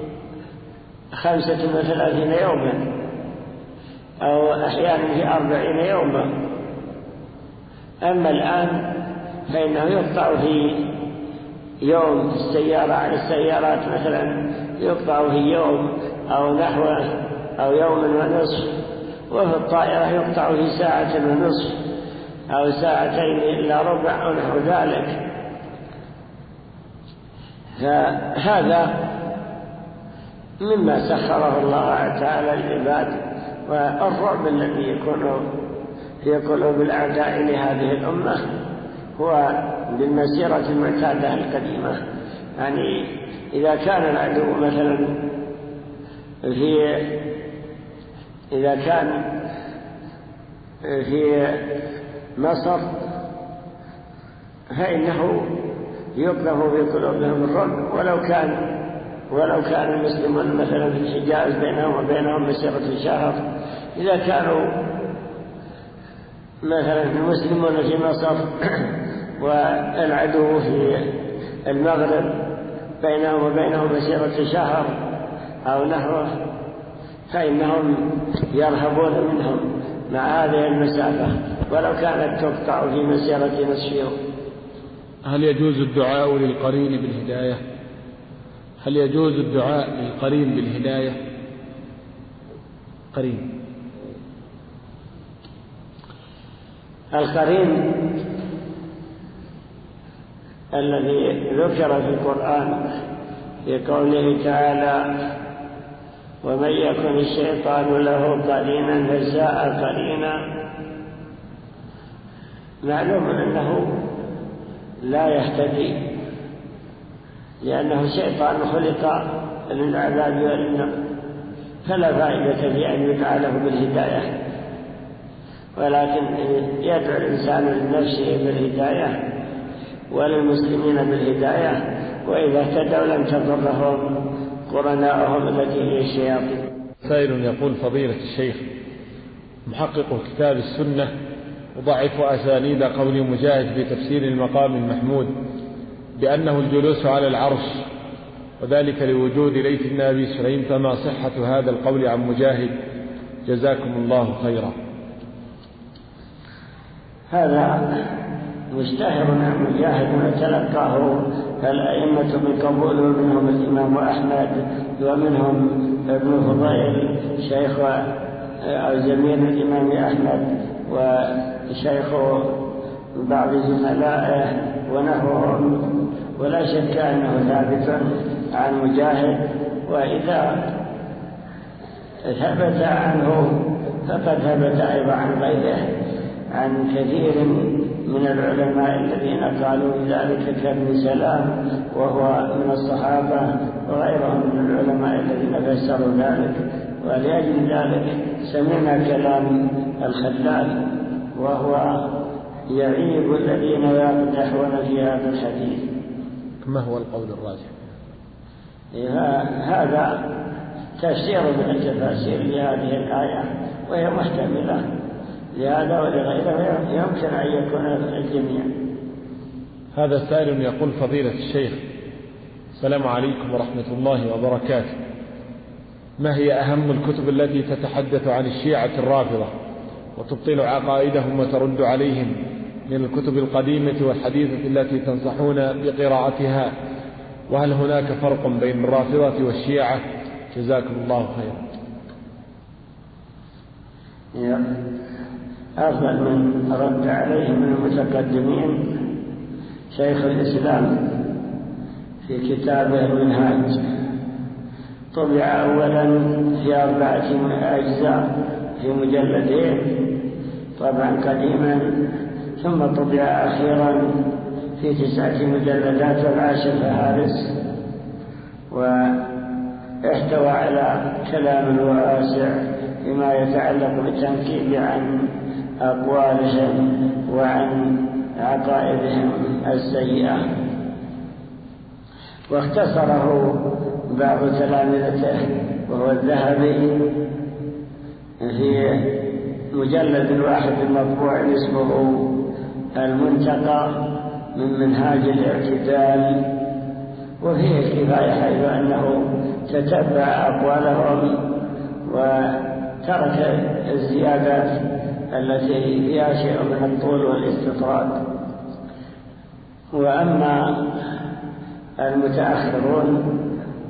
خمسة وثلاثين يوما أو أحيانا في أربعين يوما. أما الآن فإنه يقطع في يوم. السيارة عن السيارات مثلا يقطع في يوم أو نحوه أو يوم ونصف، وفي الطائرة يقطع في ساعة ونصف أو ساعتين إلا ربع أو نحو ذلك. فهذا مما سخره الله تعالى العباد، والرعب الذي يكون في قلوب الأعداء لهذه الأمة هو بالمسيرة المعتادة القديمة. يعني إذا كان العدو مثلا في إذا كان في مصر فإنه يقذف في قلوبهم الرعب، ولو كان ولو كان المسلمون مثلا في الحجاز بينهم وبينهم مسيرة شهر. إذا كانوا مثلا المسلمون في مصر والعدو في المغرب بينهم وبينهم مسيرة شهر أو نحوه، فإنهم يرهبون منهم مع هذه المسافة ولو كانت تقطع في مسيرة نصف يوم. هل يجوز الدعاء للقرين بالهداية؟ هل يجوز الدعاء للقرين بالهداية؟ قرين القرين الذي ذكر في القرآن في قوله تعالى: ومن يكن الشيطان له قرينا فساء قرينا. معلوم أنه لا يهتدي، لأنه شيطان خلق للعذاب والنار، فلا فائدة في أن يدعى له بالهداية، ولكن يدعو الإنسان لنفسه بالهداية وللمسلمين بالهداية، وإذا اهتدوا لم تضرهم قرناءهم التي هي الشياطين. سائل يقول: فضيلة الشيخ، محقق كتاب السنة وضعف أسانيد قول مجاهد في تفسير المقام المحمود بأنه الجلوس على العرش، وذلك لوجود ليث بن أبي سليم، فما صحة هذا القول عن مجاهد؟ جزاكم الله خيرا. هذا مشتهر عن مجاهد وتلقاه الأئمة بقبول، ومنهم الإمام أحمد ومنهم ابن فضيل شيخ أو زميل الإمام أحمد وشيخ بعض زملائه ونحوهم، ولا شك أنه ثابت عن مجاهد. وإذا ثبت عنه فقد ثبت أيضا عن غيره، عن كثير من العلماء الذين قالوا ذلك كابن سلام وهو من الصحابة، وغيرهم من العلماء الذين فسروا ذلك. ولأجل ذلك سمعنا كلام الخلال وهو يعيب الذين يقدحون في هذا الحديث. ما هو القول الراجح؟ هذا تفسير من التفاسير لهذه الآية، وهي محتملة لهذا ولغيره، يمكن أن يكون الجميع. هذا سائل يقول: فضيلة الشيخ، السلام عليكم ورحمة الله وبركاته، ما هي أهم الكتب التي تتحدث عن الشيعة الرافضة وتبطل عقائدهم وترد عليهم من الكتب القديمة والحديثة التي تنصحون بقراءتها؟ وهل هناك فرق بين الرافضة والشيعة؟ جزاكم الله خيرا. أفضل من رد عليه من المتقدمين شيخ الإسلام في كتابه المنهاج، طبع أولا في أربعة أجزاء في مجلدين طبعا قديما، ثم طبع أخيرا في تسعة مجلدات والعاشر فهارس، واحتوى على كلام واسع فيما يتعلق بالتنكيب عن أقوالهم وعن عقائدهم السيئة. واختصره بعض تلامذته وهو الذهبي في مجلد واحد مطبوع اسمه المنتقى من منهاج الاعتدال، وفيه الكفاية حيث أنه تتبع أقوالهم وترك الزيادات التي فيها شيء من الطول والاستطراد. وأما المتأخرون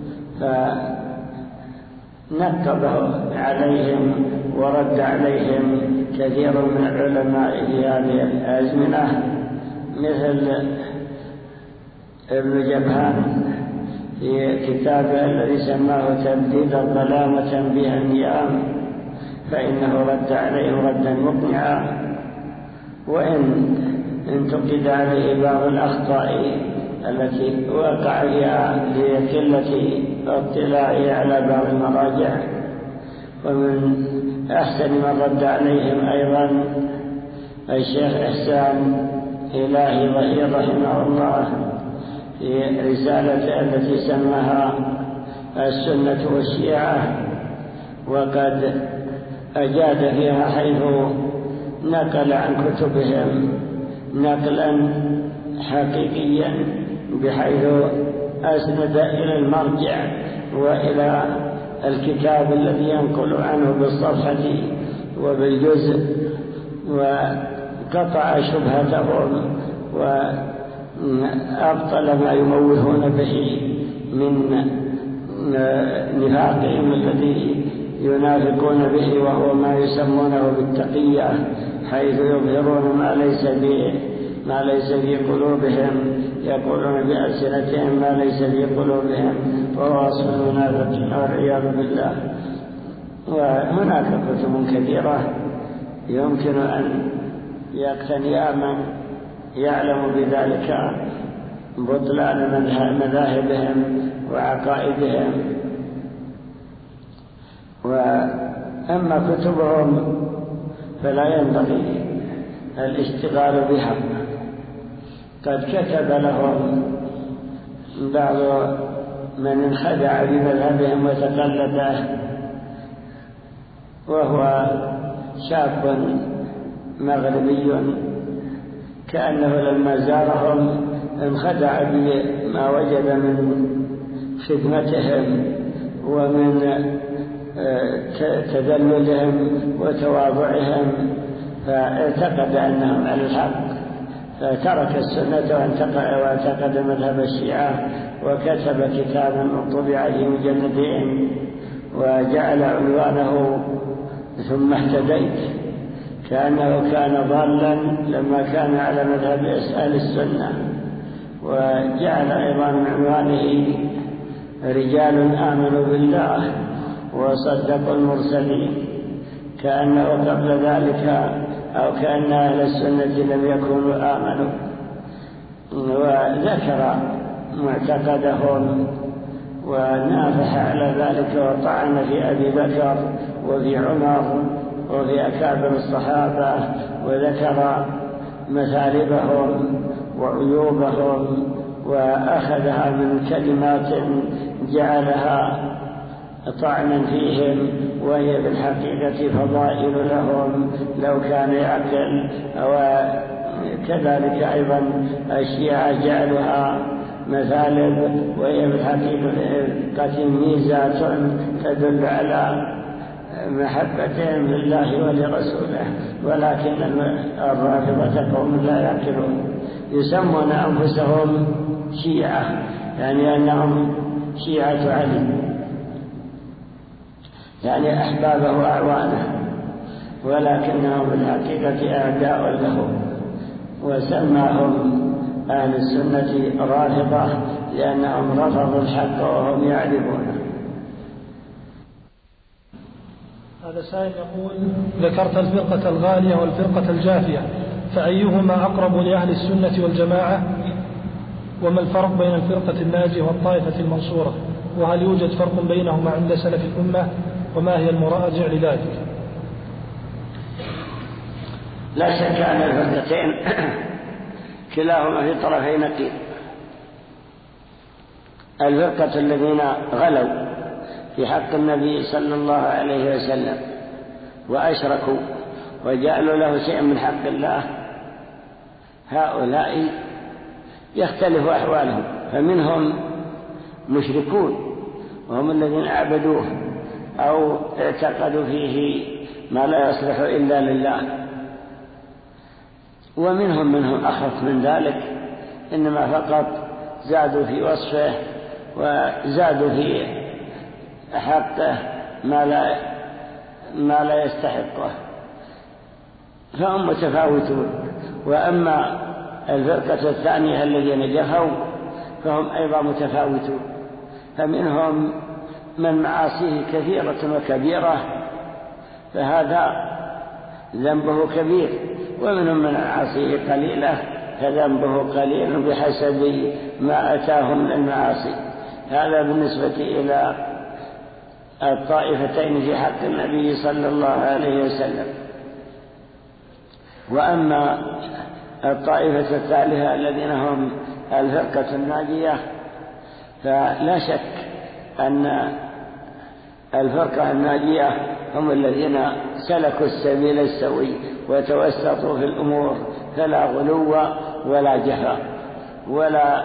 فنكبه عليهم ورد عليهم كثير من العلماء في هذه الأزمنة، مثل ابن جبهان في كتابه الذي سماه تبديد الظلام وتنبيه النيام، فإنه رد عليه ردا مقنعا، وإن انتقد عليه بعض الأخطاء التي وقع فيها لقلة اطلاعه على بعض المراجع. ومن أحسن من رد عليهم أيضا الشيخ إحسان إلهي ظهير رحمه الله في رسالته التي سماها السنة والشيعة، وقد أجاد فيها حيث نقل عن كتبهم نقلا حقيقيا، بحيث أسند إلى المرجع وإلى الكتاب الذي ينقل عنه بالصفحة وبالجزء، وقطع شبهتهم وأبطل ما يموهون به من نفاقهم الذي ينافقون به، وهو ما يسمونه بالتقية، حيث يظهرون ما ليس به ما ليس في قلوبهم، يقولون بألسنتهم ما ليس في قلوبهم، وهو أصل المنافقين والعياذ بالله. وهناك كتب كثيرة يمكن أن يقتني من يعلم بذلك بطلان مذاهبهم وعقائدهم. وأما كتبهم فلا ينبغي الاشتغال بها، قد كتب لهم بعض من انخدع بمذهبهم وتقلده، وهو شاب مغربي كأنه لما زارهم انخدع بما وجد من خدمتهم ومن تذللهم وتواضعهم، فاعتقد أنهم على الحق، فترك السنة واعتقد مذهب الشيعة، وكتب كتابا طبع في مجلدين وجعل عنوانه ثم اهتديت، كأنه كان ضالا لما كان على مذهب أهل السنة. وجعل أيضا من عنوانه رجال آمنوا بالله وصدقوا المرسلين، كأنه قبل ذلك أو كأن أهل السنة لم يكونوا آمنوا، وذكر معتقدهم ونافح على ذلك وطعن في أبي بكر وفي عمر وفي أكابر الصحابة، وذكر مثالبهم وعيوبهم، وأخذها من كلمات جعلها طعنا فيهم، وهي بالحقيقة فضائل لهم لو كان يعقل. وكذلك أيضا الشيعة جعلها مثالب، وهي بالحقيقة ميزات تدل على محبتهم لله ولرسوله، ولكن الرافضة قوم لا يعقلون، يسمون أنفسهم شيعة، يعني أنهم شيعة علي، يعني أحبابه وأعوانه، ولكنهم بالحقيقة أعداء له. وسماهم أهل السنة رافضة لأنهم رفضوا الحق وهم يعرفونه. هذا سائل يقول: ذكرت الفرقة الغالية والفرقة الجافية، فأيهما أقرب لأهل السنة والجماعة؟ وما الفرق بين الفرقة الناجية والطائفة المنصورة؟ وهل يوجد فرق بينهما عند سلف الأمة؟ وما هي المراجع لذلك؟ لا شك أن الفرقتين كلاهما في طرفي نقيض. الفرقة الذين غلوا في حق النبي صلى الله عليه وسلم وأشركوا وجعلوا له شيئا من حق الله، هؤلاء يختلف أحوالهم، فمنهم مشركون وهم الذين عبدوه أو اعتقدوا فيه ما لا يصلح إلا لله، ومنهم منهم أخف من ذلك، إنما فقط زادوا في وصفه وزادوا في حقه ما لا, ما لا يستحقه، فهم متفاوتون. وأما الفرقة الثانية الذين جفوا فهم أيضا متفاوتون، فمنهم من معاصيه كثيرة وكبيرة فهذا ذنبه كبير، ومنهم من معاصيه قليلة فذنبه قليل بحسب ما أتاه من المعاصي. هذا بالنسبة إلى الطائفتين في حق النبي صلى الله عليه وسلم. وأما الطائفة الثالثة الذين هم الفرقة الناجية فلا شك أن الفرقة الناجية هم الذين سلكوا السبيل السوي وتوسطوا في الأمور، فلا غلو ولا جفاء ولا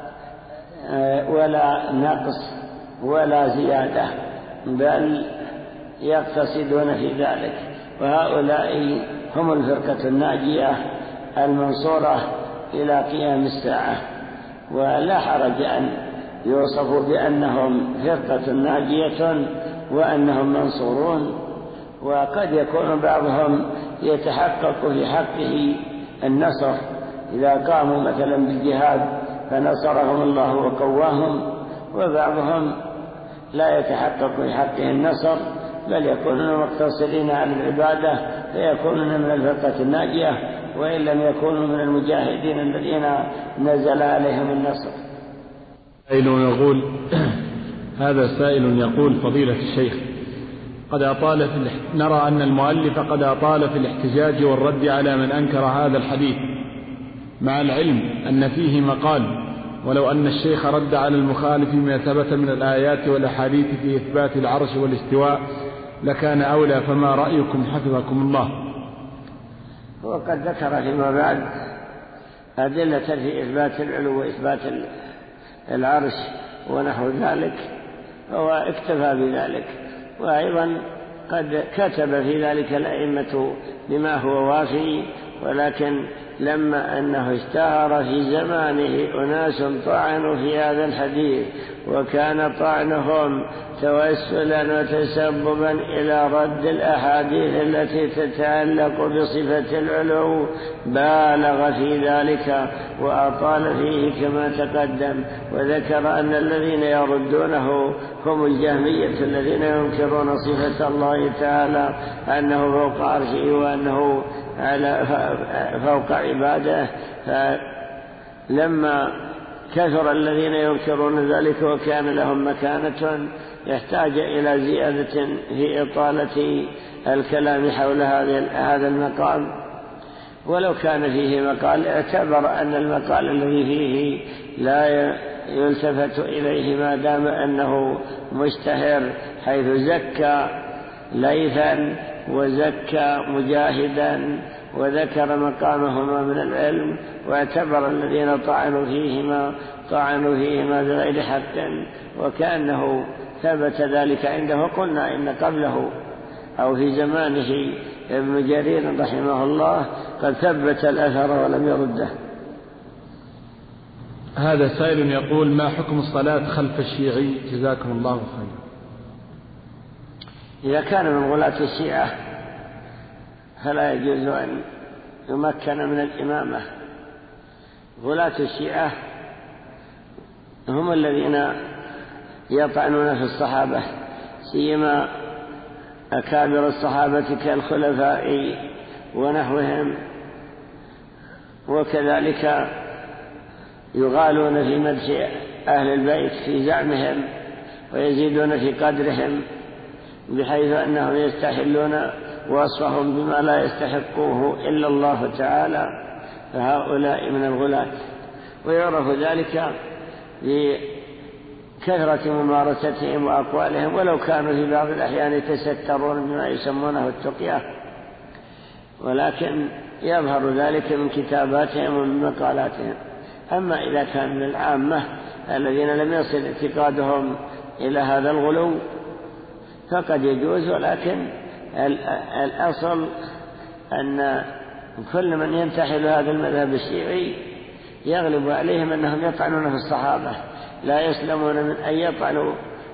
ولا نقص ولا زيادة، بل يقتصدون في ذلك. وهؤلاء هم الفرقة الناجية المنصورة إلى قيام الساعة، ولا حرج أن يوصفوا بأنهم فرقة ناجية وأنهم منصورون. وقد يكون بعضهم يتحقق في حقه النصر إذا قاموا مثلا بالجهاد فنصرهم الله وقواهم، وبعضهم لا يتحقق في حقه النصر بل يكونون مقتصرين على العبادة فيكونون من الفرقة الناجية وإن لم يكونوا من المجاهدين الذين نزل عليهم النصر. سائل يقول هذا سائل يقول فضيلة الشيخ قد أطال في الاحت... نرى أن المؤلف قد أطال في الاحتجاج والرد على من أنكر هذا الحديث، مع العلم أن فيه مقال، ولو أن الشيخ رد على المخالف ما ثبت من الآيات والأحاديث في إثبات العرش والاستواء لكان أولى، فما رأيكم حفظكم الله؟ وقد ذكر فيما بعد أدلة في إثبات العلو وإثبات العرش ونحو ذلك، هو اكتفى بذلك. وأيضا قد كتب في ذلك الأئمة بما هو وافي، ولكن لما أنه اشتهر في زمانه أناس طعنوا في هذا الحديث وكان طعنهم توسلا وتسببا إلى رد الأحاديث التي تتعلق بصفة العلو، بالغ في ذلك وأطال فيه كما تقدم، وذكر أن الذين يردونه هم الجهمية الذين ينكرون صفة الله تعالى أنه فوق عرشه وأنه على فوق عباده. فلما كثر الذين ينكرون ذلك وكان لهم مكانة يحتاج إلى زيادة في إطالة الكلام حول هذا المقام، ولو كان فيه مقال اعتبر أن المقال الذي فيه لا يلتفت إليه ما دام أنه مشتهر، حيث زكى ليثا وزكى مجاهدا وذكر مقامهما من العلم، واعتبر الذين طعنوا فيهما طعنوا فيهما بغير حق، وكأنه ثبت ذلك عنده. قلنا إن قبله أو في زمانه ابن جرير رحمه الله قد ثبت الأثر ولم يرده. هذا سائل يقول ما حكم الصلاة خلف الشيعي جزاكم الله خيرا؟ إذا كان من غلاة الشيعة فلا يجوز أن يمكن من الإمامة. غلاة الشيعة هم الذين يطعنون في الصحابة، سيما أكابر الصحابة كالخلفاء ونحوهم، وكذلك يغالون في مدح أهل البيت في زعمهم ويزيدون في قدرهم بحيث أنهم يستحلون وصفهم بما لا يستحقوه إلا الله تعالى، فهؤلاء من الغلاة. ويعرف ذلك بكثرة ممارستهم وأقوالهم، ولو كانوا في بعض الأحيان يتسترون بما يسمونه التقية، ولكن يظهر ذلك من كتاباتهم ومن مقالاتهم. أما إذا كان من العامة الذين لم يصل اعتقادهم إلى هذا الغلو فقد يجوز، ولكن الأصل أن كل من ينتحل هذا المذهب الشيعي يغلب عليهم أنهم يطعنون في الصحابة، لا يسلمون من أن يطعنوا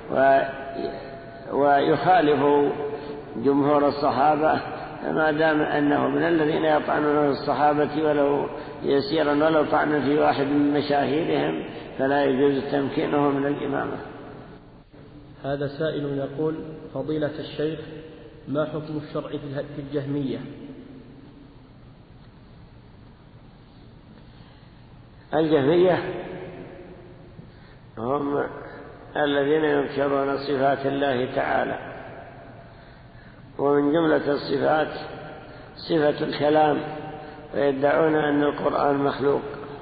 ويخالفوا جمهور الصحابة، ما دام أنه من الذين يطعنون في الصحابة ولو يسيرا ولو طعنا في واحد من مشاهيرهم فلا يجوز تمكينه من الإمامة. هذا سائل يقول: فضيلة الشيخ، ما حكم الشرع في الجهمية؟ الجهمية هم الذين ينكرون صفات الله تعالى، ومن جملة الصفات صفة الكلام، ويدعون أن القرآن مخلوق.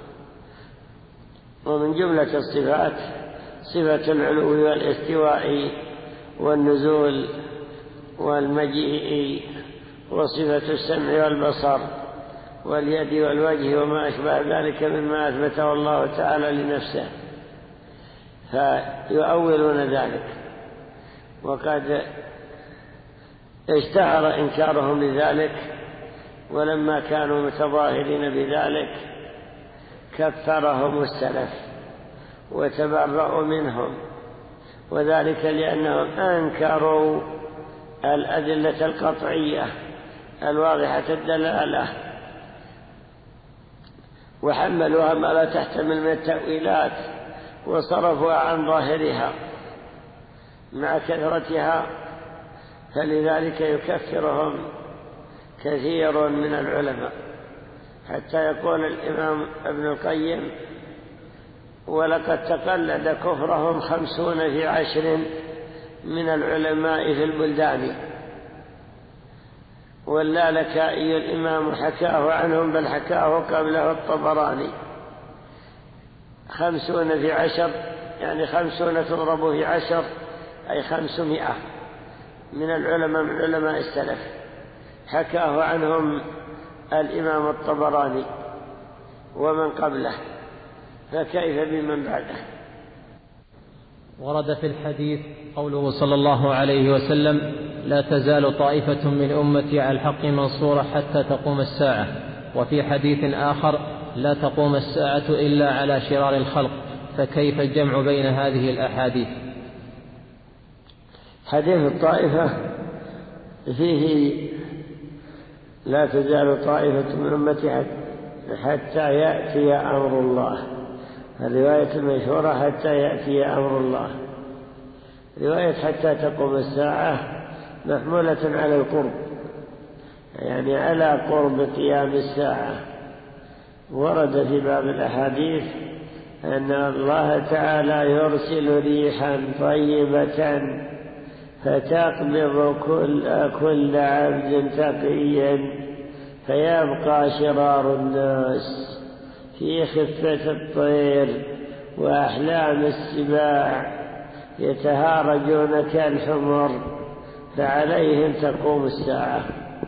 ومن جملة الصفات صفة العلو والاستواء والنزول والمجيء، وصفة السمع والبصر واليد والوجه وما أشبه ذلك مما أثبته الله تعالى لنفسه، فيؤولون ذلك. وقد اشتهر إنكارهم لذلك، ولما كانوا متظاهرين بذلك كفرهم السلف وتبرؤوا منهم، وذلك لأنهم أنكروا الأدلة القطعية الواضحة الدلالة، وحملوها ما لا تحتمل من التأويلات، وصرفوا عن ظاهرها مع كثرتها، فلذلك يكفرهم كثير من العلماء، حتى يقول الإمام ابن القيم: ولقد تقلد كفرهم خمسون في عشر من العلماء في البلدان. واللالكائي الإمام حكاه عنهم، بل حكاه قبله الطبراني. خمسون في عشر يعني خمسون تضرب في عشر أي خمسمائة من العلماء من علماء السلف، حكاه عنهم الإمام الطبراني ومن قبله، فكيف بمن بعده؟ ورد في الحديث قوله صلى الله عليه وسلم: لا تزال طائفة من أمتي على الحق منصورة حتى تقوم الساعة. وفي حديث آخر: لا تقوم الساعة إلا على شرار الخلق. فكيف الجمع بين هذه الأحاديث؟ حديث الطائفة فيه لا تزال طائفة من أمتي حتى يأتي أمر الله. الرواية المشهورة حتى يأتي أمر الله. رواية حتى تقوم الساعة محمولة على القرب، يعني على قرب قيام الساعة. ورد في بعض الأحاديث أن الله تعالى يرسل ريحا طيبة فتقبض كل, كل عبد تقي، فيبقى شرار الناس في خفة الطير وأحلام السباع يتهارجون كالحمر، فعليهم تقوم الساعة.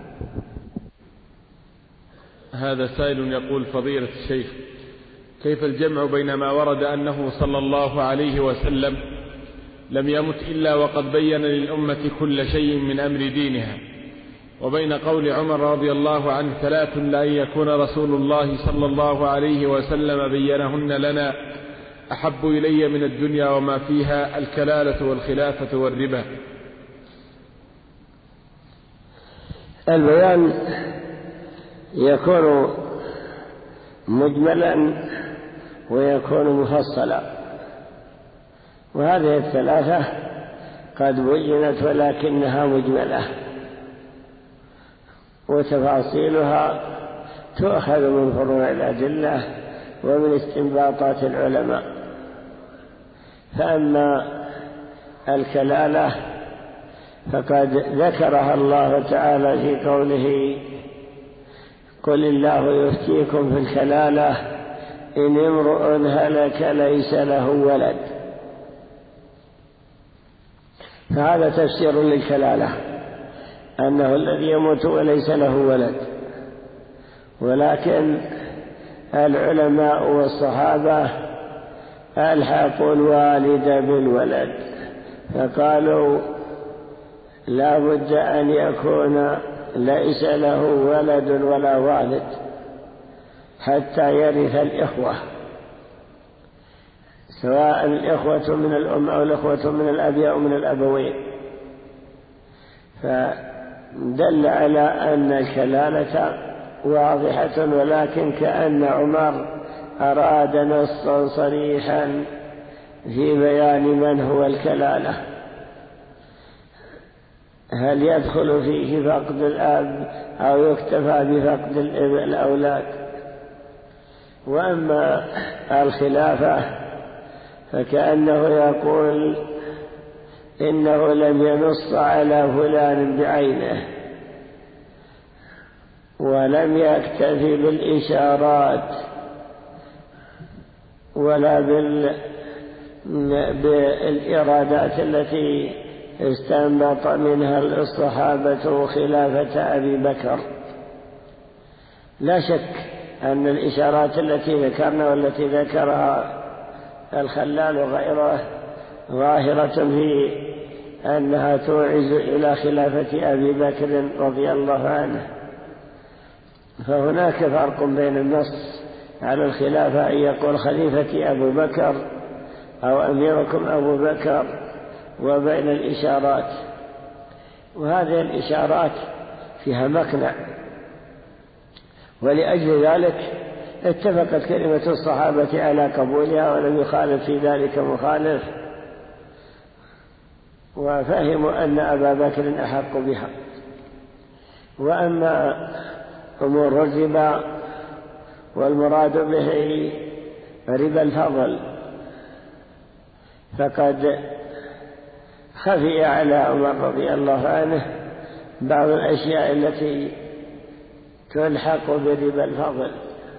هذا سائل يقول: فضيلة الشيخ، كيف الجمع بين ما ورد أنه صلى الله عليه وسلم لم يمت إلا وقد بين للأمة كل شيء من أمر دينها، وبين قول عمر رضي الله عنه: ثلاث لا يكون رسول الله صلى الله عليه وسلم بينهن لنا أحب إلي من الدنيا وما فيها: الكلالة والخلافة والربا. البيان يكون مجملا ويكون مفصلا، وهذه الثلاثة قد بينت ولكنها مجملة، وتفاصيلها تؤخذ من فروع الأدلة ومن استنباطات العلماء. فأما الكلالة فقد ذكرها الله تعالى في قوله: قل الله يفتيكم في الكلالة إن امرؤ هلك ليس له ولد. فهذا تفسير للكلالة، أنه الذي يموت وليس له ولد. ولكن العلماء والصحابة ألحقوا الوالد بالولد، فقالوا لا بد أن يكون ليس له ولد ولا والد حتى يرث الإخوة، سواء الإخوة من الأم أو الإخوة من الأب أو من الأبوين. فدل على أن الكلالة واضحة، ولكن كأن عمر أراد نصا صريحا في بيان من هو الكلالة، هل يدخل فيه فقد الأب أو يكتفى بفقد الأولاد. وأما الخلافة فكأنه يقول إنه لم ينص على فلان بعينه، ولم يكتفي بالإشارات ولا بالإرادات التي استنبط منها الصحابة خلافة أبي بكر. لا شك أن الإشارات التي ذكرنا والتي ذكرها الخلال وغيره ظاهرة في أنها توعز إلى خلافة أبي بكر رضي الله عنه. فهناك فرق بين النص على الخلافة أن يقول خليفتي أبو بكر أو أميركم أبو بكر، وبين الإشارات، وهذه الإشارات فيها مقنع، ولأجل ذلك اتفقت كلمة الصحابة على قبولها ولم يخالف في ذلك مخالف، وفهموا أن أبا بكر أحق بها. وأما أمور الربا والمراد به ربا الفضل فقد خفي على عمر رضي الله عنه بعض الأشياء التي تلحق بربا الفضل،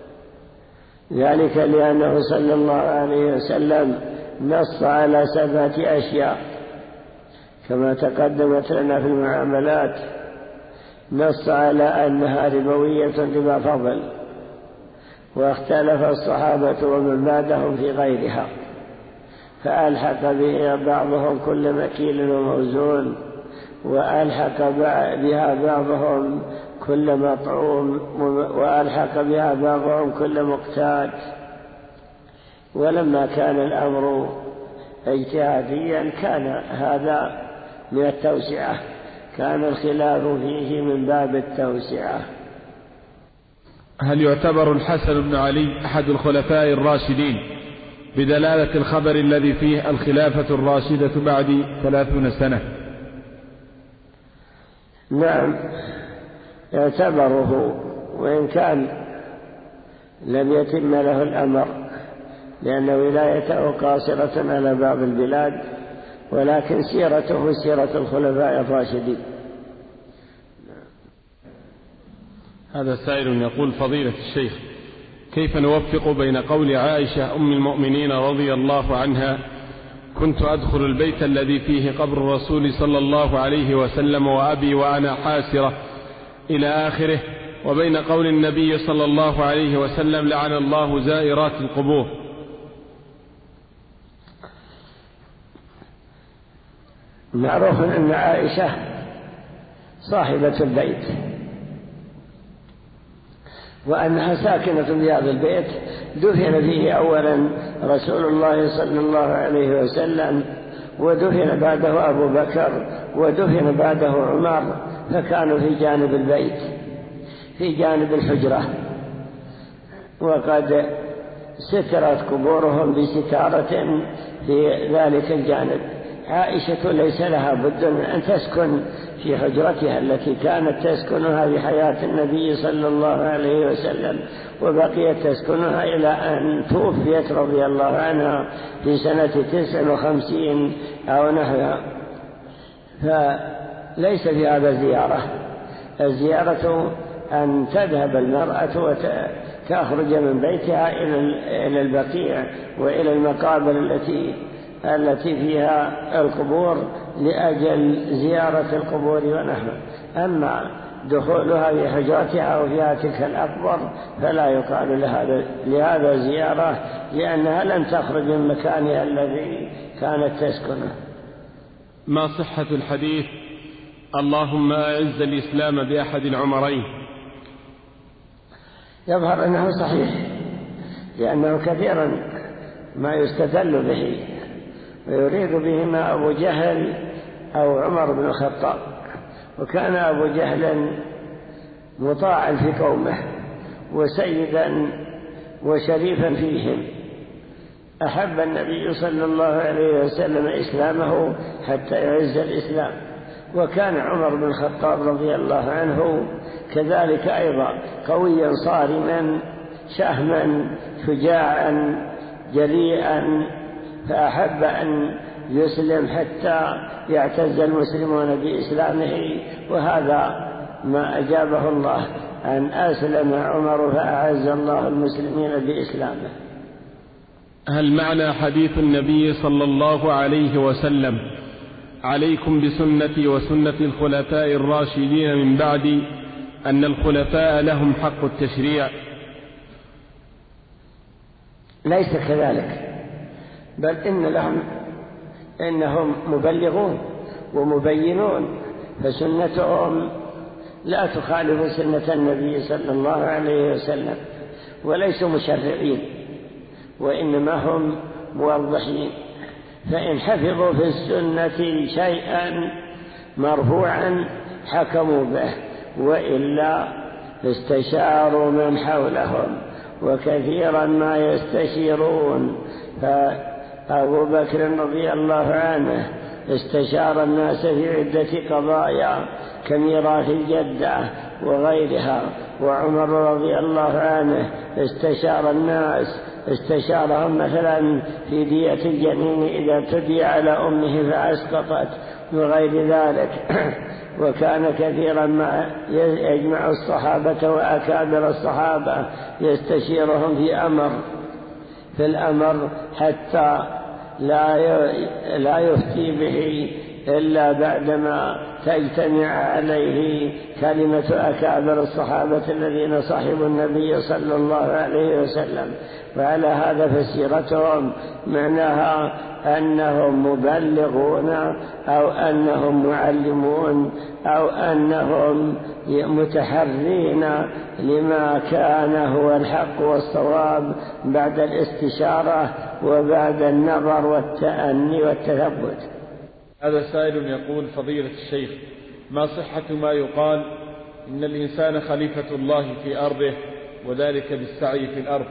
ذلك لأنه صلى الله عليه وسلم نص على سبعة أشياء كما تقدمت لنا في المعاملات، نص على أنها ربوية ربا فضل، واختلف الصحابة ومن بعدهم في غيرها، فألحق بها بعضهم كل مكيل وموزون، وألحق بها بعضهم كل مطعوم، وألحق بها بعضهم كل مقتات. ولما كان الأمر اجتهاديا كان هذا من التوسعة، كان الخلاف فيه من باب التوسعة. هل يعتبر الحسن بن علي أحد الخلفاء الراشدين بدلالة الخبر الذي فيه الخلافة الراشدة بعد ثلاثون سنة؟ نعم يعتبره، وإن كان لم يتم له الأمر لأن ولايته قاصرة على بعض البلاد، ولكن سيرته سيرة الخلفاء الراشدين. هذا سائل يقول: فضيلة الشيخ، كيف نوفق بين قول عائشة أم المؤمنين رضي الله عنها كنت أدخل البيت الذي فيه قبر الرسول صلى الله عليه وسلم وأبي وأنا حاسرة إلى آخره، وبين قول النبي صلى الله عليه وسلم لعن الله زائرات القبور؟ معروف أن عائشة صاحبة البيت، وأنها ساكنة في هذا البيت دفن فيه أولا رسول الله صلى الله عليه وسلم، ودفن بعده أبو بكر، ودفن بعده عمر، فكانوا في جانب البيت في جانب الحجرة، وقد سترت قبورهم بستارة في ذلك الجانب. عائشة ليس لها بد من أن تسكن في حجرتها التي كانت تسكنها بحياة النبي صلى الله عليه وسلم، وبقيت تسكنها إلى أن توفيت رضي الله عنها في سنة تسع وخمسين أو نحوها. فليس في هذا زيارة. الزيارة أن تذهب المرأة وتخرج من بيتها إلى البقيع وإلى المقابر التي التي فيها القبور لأجل زيارة القبور ونحو. أما دخولها في حجرتها وفيها تلك الأكبر فلا يقال لهذا, لهذا زيارة، لأنها لم تخرج من مكانها الذي كانت تسكنه. ما صحة الحديث اللهم أعز الإسلام بأحد العمرين؟ يظهر أنه صحيح، لأنه كثيرا ما يستدل به ويريد بهما أبو جهل أو عمر بن الخطاب، وكان أبو جهل مطاعا في قومه وسيدا وشريفا فيهم، أحب النبي صلى الله عليه وسلم إسلامه حتى يعز الإسلام. وكان عمر بن الخطاب رضي الله عنه كذلك أيضا قويا صارما شهما شجاعا جريئا، فأحب أن يسلم حتى يعتز المسلمون بإسلامه، وهذا ما أجابه الله أن أسلم عمر فأعز الله المسلمين بإسلامه. هل معنى حديث النبي صلى الله عليه وسلم عليكم بسنتي وسنة الخلفاء الراشدين من بعدي أن الخلفاء لهم حق التشريع؟ ليس كذلك، بل إن لهم إنهم مبلغون ومبينون، فسنتهم لا تخالف سنة النبي صلى الله عليه وسلم، وليسوا مشرعين وإنما هم موضحين. فإن حفظوا في السنة شيئا مرفوعا حكموا به، وإلا استشاروا من حولهم، وكثيرا ما يستشيرون. فأبو بكر رضي الله عنه استشار الناس في عدة قضايا كميراث الجدة وغيرها، وعمر رضي الله عنه استشار الناس استشارهم مثلا في دية الجنين إذا تدي على أمه فأسقطت وغير ذلك. وكان كثيرا ما يجمع الصحابة وأكابر الصحابة يستشيرهم في أمر في الأمر حتى لا لا يفتي به إلا بعدما تجتمع عليه كلمة أكابر الصحابة الذين صحبوا النبي صلى الله عليه وسلم. وعلى هذا فسيرتهم معناها أنهم مبلغون أو أنهم معلمون أو أنهم متحرين لما كان هو الحق والصواب بعد الاستشارة وبعد النظر والتأني والتثبت. هذا سائل يقول: فضيلة الشيخ، ما صحة ما يقال إن الإنسان خليفة الله في أرضه وذلك بالسعي في الأرض؟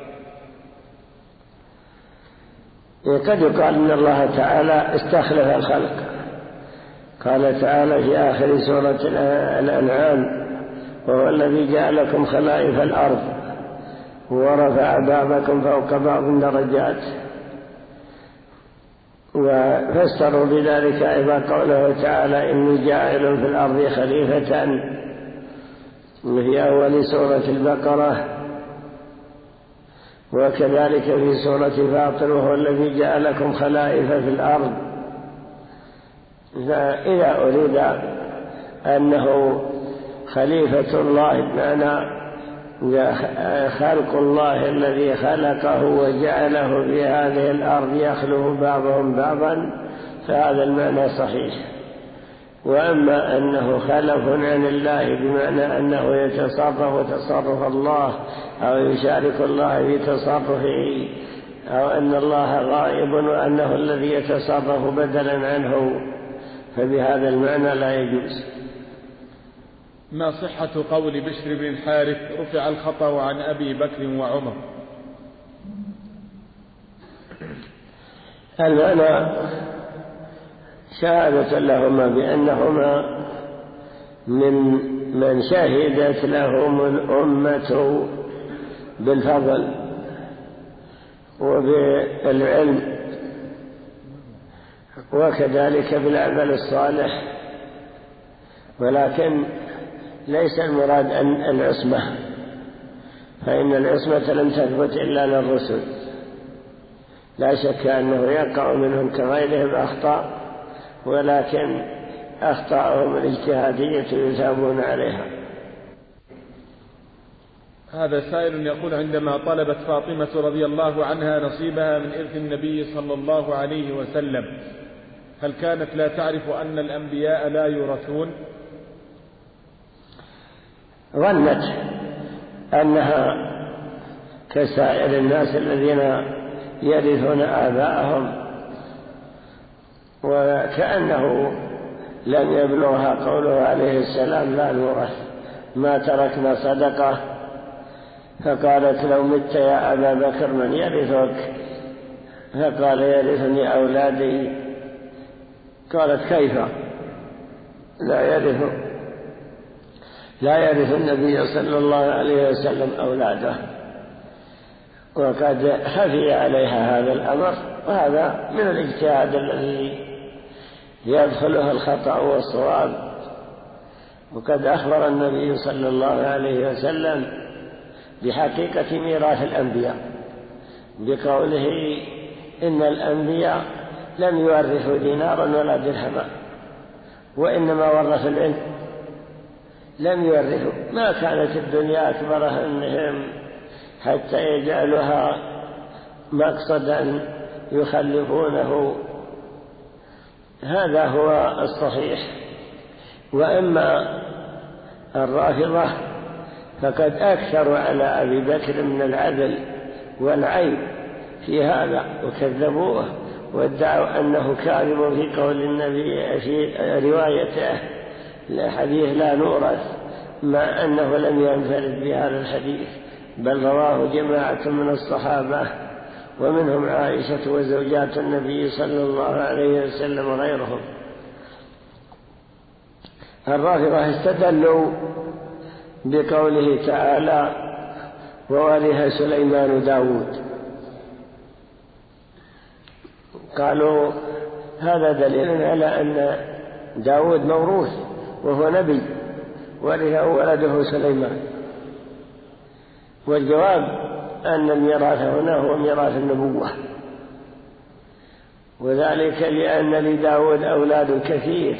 قد يقال إن الله تعالى استخلف الخلق. قال تعالى في آخر سورة الأنعام: وهو الذي جعلكم خلائف الأرض ورفع بعضكم فوق بعض درجات. وفسروا بذلك أيضا قوله تعالى: إني جاعل في الأرض خليفة في أول سورة البقرة، وكذلك في سورة فاطر: وهو الذي جعلكم خلائف في الأرض. فإذا أريد أنه خليفة الله بمعنى خلق الله الذي خلقه وجعله في هذه الأرض يخلف بعضهم بعضا، فهذا المعنى صحيح. وأما أنه خلف عن الله بمعنى أنه يتصرف تصرف الله أو يشارك الله في تصرفه، أو أن الله غائب وأنه الذي يتصرف بدلا عنه، فبهذا المعنى لا يجوز. ما صحة قول بشر بن الحارث: رفع الخطأ عن أبي بكر وعمر؟ المعنى شهادة لهما بأنهما من من شهدت لهم الأمة بالفضل وبالعلم وكذلك بالعمل الصالح، ولكن ليس المراد أن العصمة، فإن العصمة لم تثبت إلا للرسل. لا شك أنه يقع منهم كغيرهم أخطاء، ولكن أخطاءهم الاجتهادية يثابون عليها. هذا سائل يقول: عندما طلبت فاطمة رضي الله عنها نصيبها من إرث النبي صلى الله عليه وسلم، هل كانت لا تعرف أن الأنبياء لا يورثون؟ ظنت أنها كسائر الناس الذين يرثون آباءهم، وكأنه لم يبلغها قوله عليه السلام: لا نورث، ما تركنا صدقة. فقالت: لو مت يا أبا بكر من يرثك؟ فقال: يرثني أولادي. قالت: كيف لا يرث لا يرث النبي صلى الله عليه وسلم أولاده؟ وقد خفي عليها هذا الأمر، وهذا من الاجتهاد الذي يدخله الخطأ والصواب. وقد أخبر النبي صلى الله عليه وسلم بحقيقة ميراث الأنبياء بقوله: إن الأنبياء لم يورثوا دينارا ولا درهما، وإنما ورثوا العلم، لم يورثوا. ما كانت الدنيا أكبر همهم حتى يجعلها مقصدا يخلفونه. هذا هو الصحيح. وأما الرافضة فقد أكثروا على أبي بكر من العدل والعيب في هذا، وكذبوه وادعوا أنه كاذب في قول النبي في روايته الحديث لا نورث، مع أنه لم ينفرد بهذا الحديث، بل رواه جماعة من الصحابة ومنهم عائشة وزوجات النبي صلى الله عليه وسلم وغيرهم. الرافضة استدلوا بقوله تعالى: وورث سليمان داود. قالوا هذا دليل على أن داود موروث وهو نبي، ورثه ولده سليمان. والجواب أن الميراث هنا هو ميراث النبوة، وذلك لأن لداود أولاد كثير،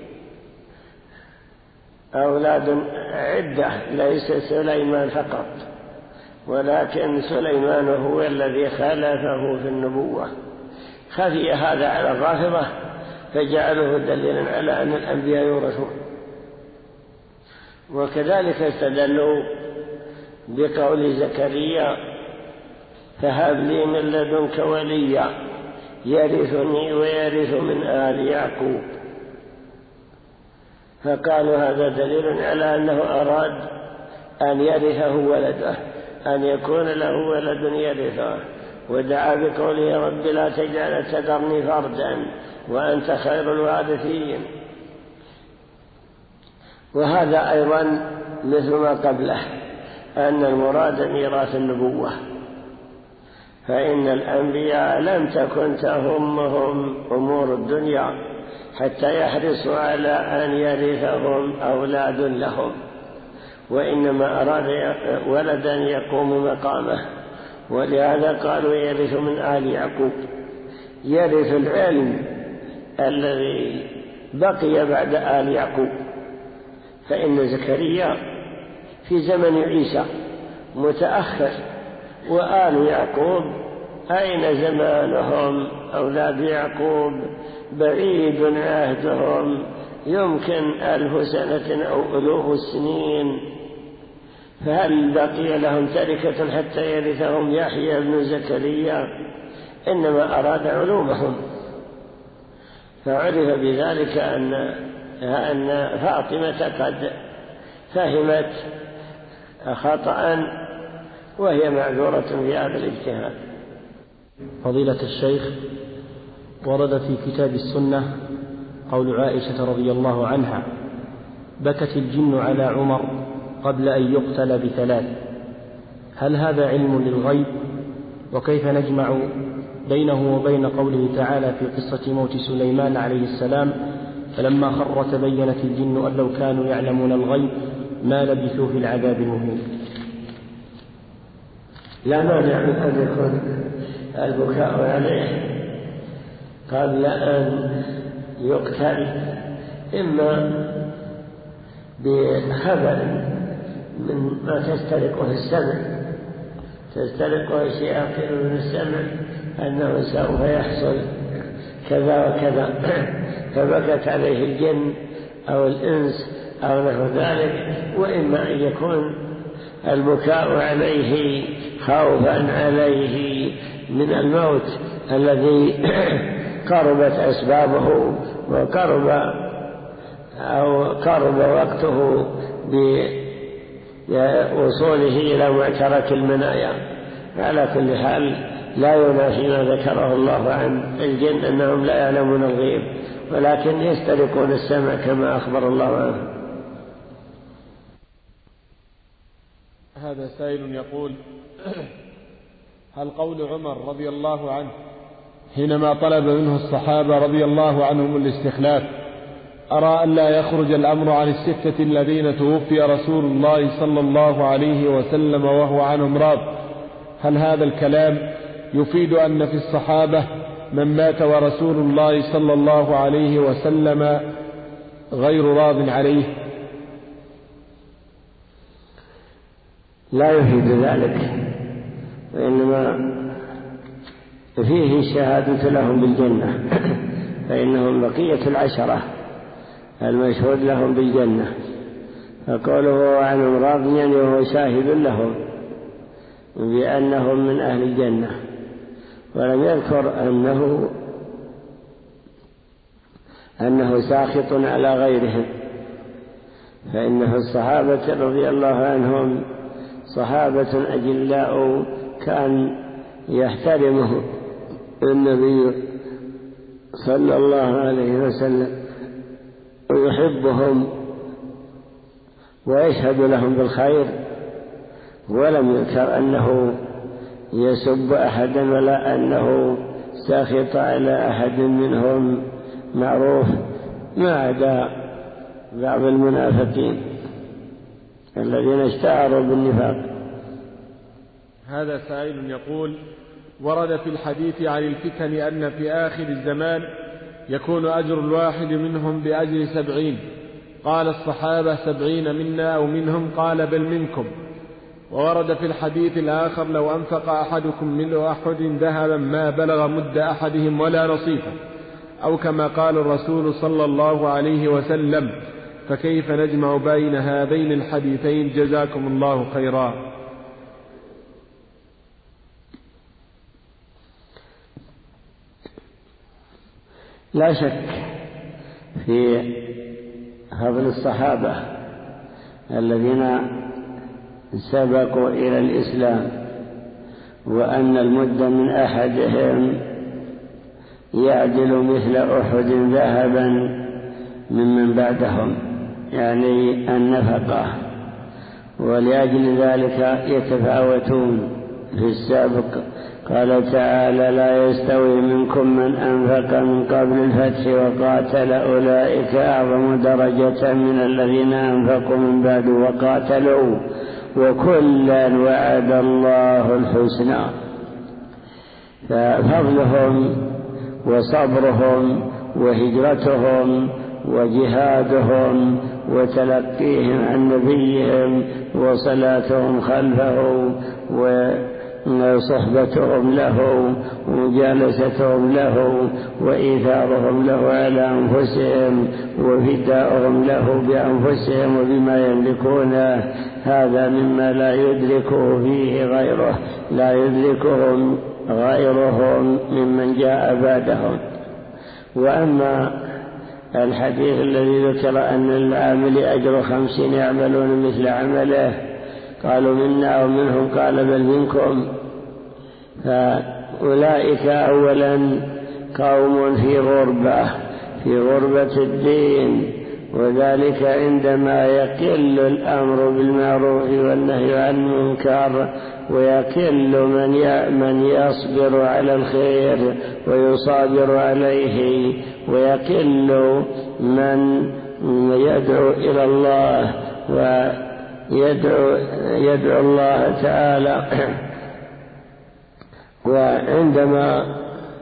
أولاد عدة، ليس سليمان فقط، ولكن سليمان هو الذي خالفه في النبوة. خفي هذا على الرافضة فجعله دليلا على أن الأنبياء يورثون. وكذلك استدلوا بقول زكريا: فهب لي من لدنك وليا يرثني ويرث من آل يعقوب. فقالوا هذا دليل على أنه أراد أن يرثه ولده، أن يكون له ولد يرثه، ودعا بقوله: رب لا تجعل تذرني فردا وأنت خير الوارثين. وهذا أيضا مثل ما قبله، أن المراد ميراث النبوة، فإن الأنبياء لم تكن تهمهم أمور الدنيا حتى يحرصوا على أن يرثهم أولاد لهم، وإنما أراد ولدا يقوم مقامه. ولهذا قالوا: يرث من آل يعقوب، يرث العلم الذي بقي بعد آل يعقوب. فإن زكريا في زمن عيسى متأخر، وآل يعقوب أين زمانهم؟ أولاد يعقوب بعيد عهدهم، يمكن ألف سنة أو ألوف السنين، فهل بقي لهم تركة حتى يرثهم يحيى بن زكريا؟ إنما أراد علومهم. فعرف بذلك أن أن فاطمة قد فهمت خطأ، وهي معذورة في هذا الاجتهاد. فضيلة الشيخ، ورد في كتاب السنة قول عائشة رضي الله عنها: بكت الجن على عمر قبل أن يقتل بثلاث. هل هذا علم للغيب؟ وكيف نجمع بينه وبين قوله تعالى في قصة موت سليمان عليه السلام: فلما خر تبينت الجن أن لو كانوا يعلمون الغيب ما لبثوا في العذاب المهين؟ لا مانع من أن يكون البكاء عليه قبل أن يقتل، إما بخبر مما تسترقه السمع تسترقه الشياطين من السمع أنه سوف يحصل كذا وكذا، فبكت عليه الجن أو الإنس أو نحو ذلك. وإما أن يكون البكاء عليه خوفا عليه من الموت الذي قربت أسبابه وقرب أو قرب وقته بوصوله إلى معترك المنايا. على كل حال لا ينافي ما ذكره الله عن الجن أنهم لا يعلمون الغيب، ولكن يسترقون السمع كما أخبر الله عنه. هذا سائل يقول: هل قول عمر رضي الله عنه حينما طلب منه الصحابة رضي الله عنهم الاستخلاف: أرى أن لا يخرج الأمر عن الستة الذين توفي رسول الله صلى الله عليه وسلم وهو عنهم راض، هل هذا الكلام يفيد أن في الصحابة من مات ورسول الله صلى الله عليه وسلم غير راض عليه؟ لا يفيد ذلك، وإنما فيه الشهادة لهم بالجنة، فإنهم بقية العشرة المشهود لهم بالجنة، فقوله عنهم راض يعني وهو شاهد لهم بأنهم من أهل الجنة، ولم يذكر أنه أنه ساخط على غيرهم، فإنه الصحابة رضي الله عنهم صحابة أجلاء كان يحترمه النبي صلى الله عليه وسلم ويحبهم ويشهد لهم بالخير، ولم يذكر أنه يسب أحدا ولا أنه ساخط على أحد منهم، معروف، ما عدا بعض المنافقين الذين اشتهروا بالنفاق. هذا سائل يقول: ورد في الحديث عن الفتن أن في آخر الزمان يكون أجر الواحد منهم بأجر سبعين، قال الصحابة: سبعين منا أو منهم؟ قال: بل منكم. وورد في الحديث الآخر: لو أنفق أحدكم ملء أحد ذهبا ما بلغ مد أحدهم ولا نصيفه، أو كما قال الرسول صلى الله عليه وسلم. فكيف نجمع بين هذين الحديثين؟ جزاكم الله خيرا. لا شك في فضل الصحابة الذين سبقوا إلى الإسلام، وأن المد من أحدهم يعدل مثل أحد ذهبا ممن بعدهم، يعني النفقة، ولأجل ذلك يتفاوتون في السابق. قال تعالى: لا يستوي منكم من أنفق من قبل الفتح وقاتل أولئك أعظم درجة من الذين أنفقوا من بعد وقاتلوا وكلا وعد الله الحسنى. ففضلهم وصبرهم وهجرتهم وجهادهم وتلقيهم عن نبيهم وصلاتهم خلفه وصحبتهم له ومجالستهم له وإيثارهم له على أنفسهم وفداؤهم له بأنفسهم وبما يملكون، هذا مما لا يدركه فيه غيره، لا يدركهم غيرهم ممن جاء بعدهم. وأما الحديث الذي ذكر أن العامل أجر خمسين يعملون مثل عمله، قالوا منا أو منهم، قال بل منكم. فأولئك أولا قوم في غربة في غربة الدين، وذلك عندما يقل الأمر بالمعروف والنهي عن المنكر، ويقل من من يصبر على الخير ويصابر عليه، ويقل من يدعو إلى الله ويدعو يدعو الله تعالى. وعندما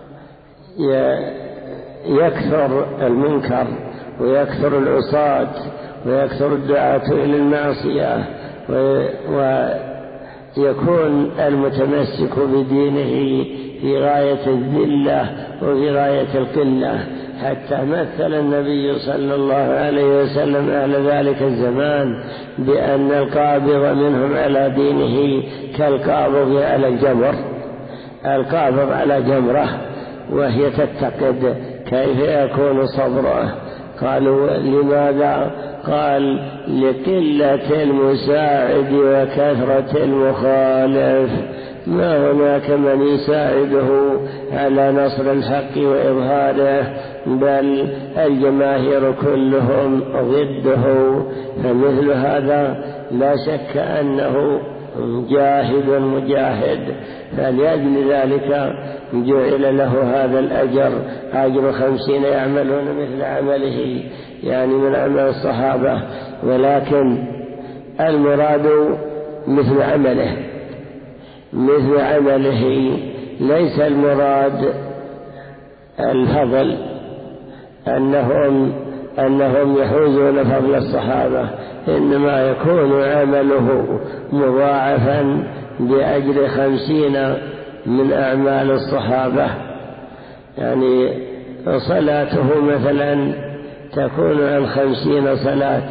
يكثر المنكر ويكثر العصاة ويكثر الدعاة إلى المعصية ويكون المتمسك بدينه في غاية الذلة وفي غاية القلة، حتى مثل النبي صلى الله عليه وسلم أهل ذلك الزمان بأن القابض منهم على دينه كالقابض على الجمر، القابض على جمرة وهي تتقد، كيف يكون صبره؟ قالوا لماذا؟ قال لقلة المساعد وكثرة المخالف، ما هناك من يساعده على نصر الحق وإظهاره، بل الجماهير كلهم ضده، فمثل هذا لا شك أنه جاهد مجاهد، فلأجل ذلك جعل له هذا الأجر، أجر خمسين يعملون مثل عمله، يعني من عمل الصحابة، ولكن المراد مثل عمله مثل عمله، ليس المراد الفضل أنهم أنهم يحوزون فضل الصحابة، إنما يكون عمله مضاعفا بأجر خمسين من أعمال الصحابة، يعني صلاته مثلا تكون عن خمسين صلاة،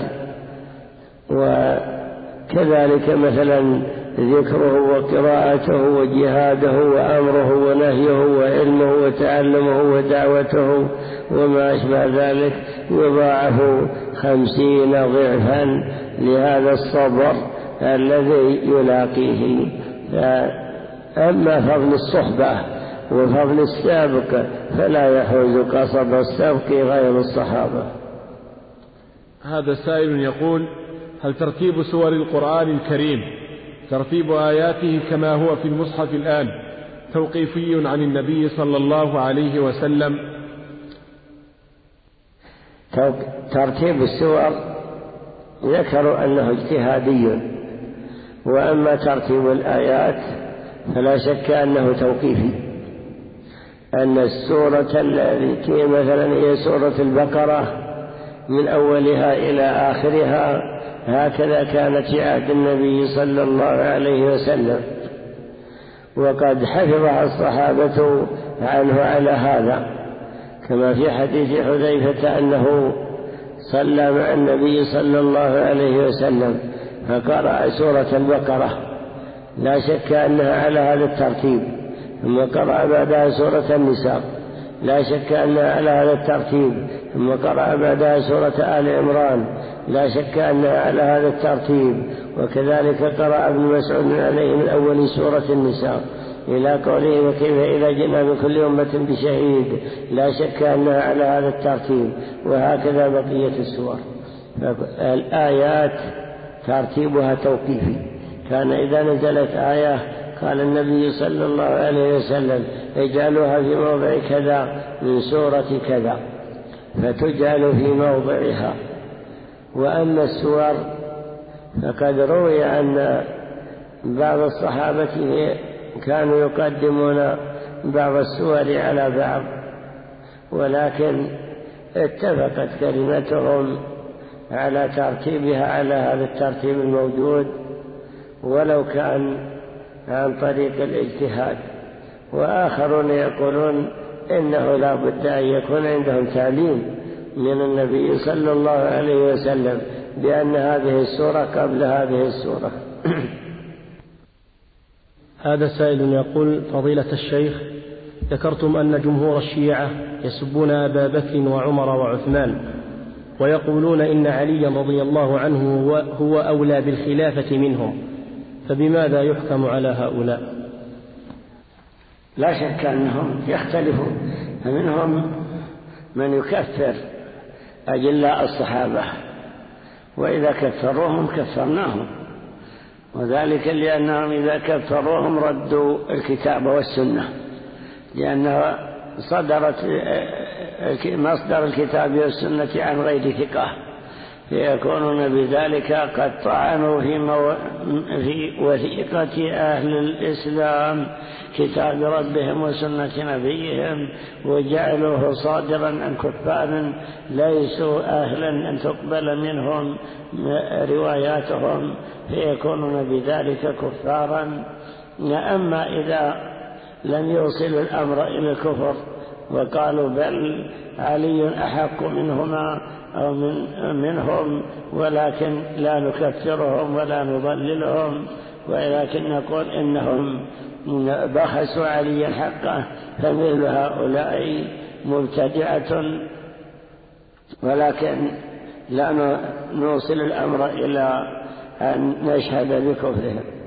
وكذلك مثلا ذكره وقراءته وجهاده وأمره ونهيه وعلمه وتعلمه ودعوته وما أشبه ذلك يضاعف خمسين ضعفا لهذا الصبر الذي يلاقيه. أما فضل الصحبة وفضل السابق فلا يحوز قصب السابق غير الصحابة. هذا سائل يقول: هل ترتيب سور القرآن الكريم ترتيب آياته كما هو في المصحف الآن توقيفي عن النبي صلى الله عليه وسلم؟ ترتيب السور ذكروا أنه اجتهادي، وأما ترتيب الآيات فلا شك أنه توقيفي، أن السورة التي مثلا هي سورة البقرة من أولها إلى آخرها هكذا كانت في عهد النبي صلى الله عليه وسلم، وقد حفظها الصحابة عنه على هذا، كما في حديث حذيفة أنه صلى مع النبي صلى الله عليه وسلم فقرأ سورة البقرة، لا شك أنها على هذا الترتيب، ثم قرأ بعدها سورة النساء، لا شك أنها على هذا الترتيب، ثم قرأ بعدها سورة آل عمران، لا شك أنها على هذا الترتيب، وكذلك قرأ ابن مسعود عليه من أول سورة النساء إلى قوله: وكيف إذا جئنا بكل أمة بشهيد، لا شك أنها على هذا الترتيب، وهكذا بقية السور. الآيات ترتيبها توقيفي، كان إذا نزلت آية قال النبي صلى الله عليه وسلم: اجعلوها في موضع كذا من سورة كذا، فتجعل في موضعها. وأما السور فقد روي أن بعض الصحابة كانوا يقدمون بعض السور على بعض، ولكن اتفقت كلمتهم على ترتيبها على هذا الترتيب الموجود، ولو كان عن طريق الاجتهاد. وآخرون يقولون إنه لا بد أن يكون عندهم تعليم من النبي صلى الله عليه وسلم بأن هذه السورة قبل هذه السورة. هذا سائل يقول: فضيلة الشيخ، ذكرتم أن جمهور الشيعة يسبون أبا بكر وعمر وعثمان، ويقولون إن عليا رضي الله عنه هو أولى بالخلافة منهم، فبماذا يحكم على هؤلاء؟ لا شك أنهم يختلفون، فمنهم من يكفر أجلاء الصحابة، وإذا كفروهم كفرناهم، وذلك لأنهم إذا كفروهم ردوا الكتاب والسنة، لأنه صدرت مصدر الكتاب والسنة عن غير ثقة، فيكونون بذلك قد طعنوا في, مو... في وثيقة أهل الإسلام كتاب ربهم وسنة نبيهم، وجعلوه صادرا عن كفار ليسوا أهلا أن تقبل منهم رواياتهم، فيكونون بذلك كفارا. أما إذا لم يوصل الأمر إلى الكفر وقالوا بل علي أحق منهما أو من منهم، ولكن لا نكفرهم ولا نضللهم، ولكن نقول إنهم بخسوا عليا حقه، فمثل هؤلاء مبتدعة، ولكن لا نوصل الأمر إلى أن نشهد بكفرهم.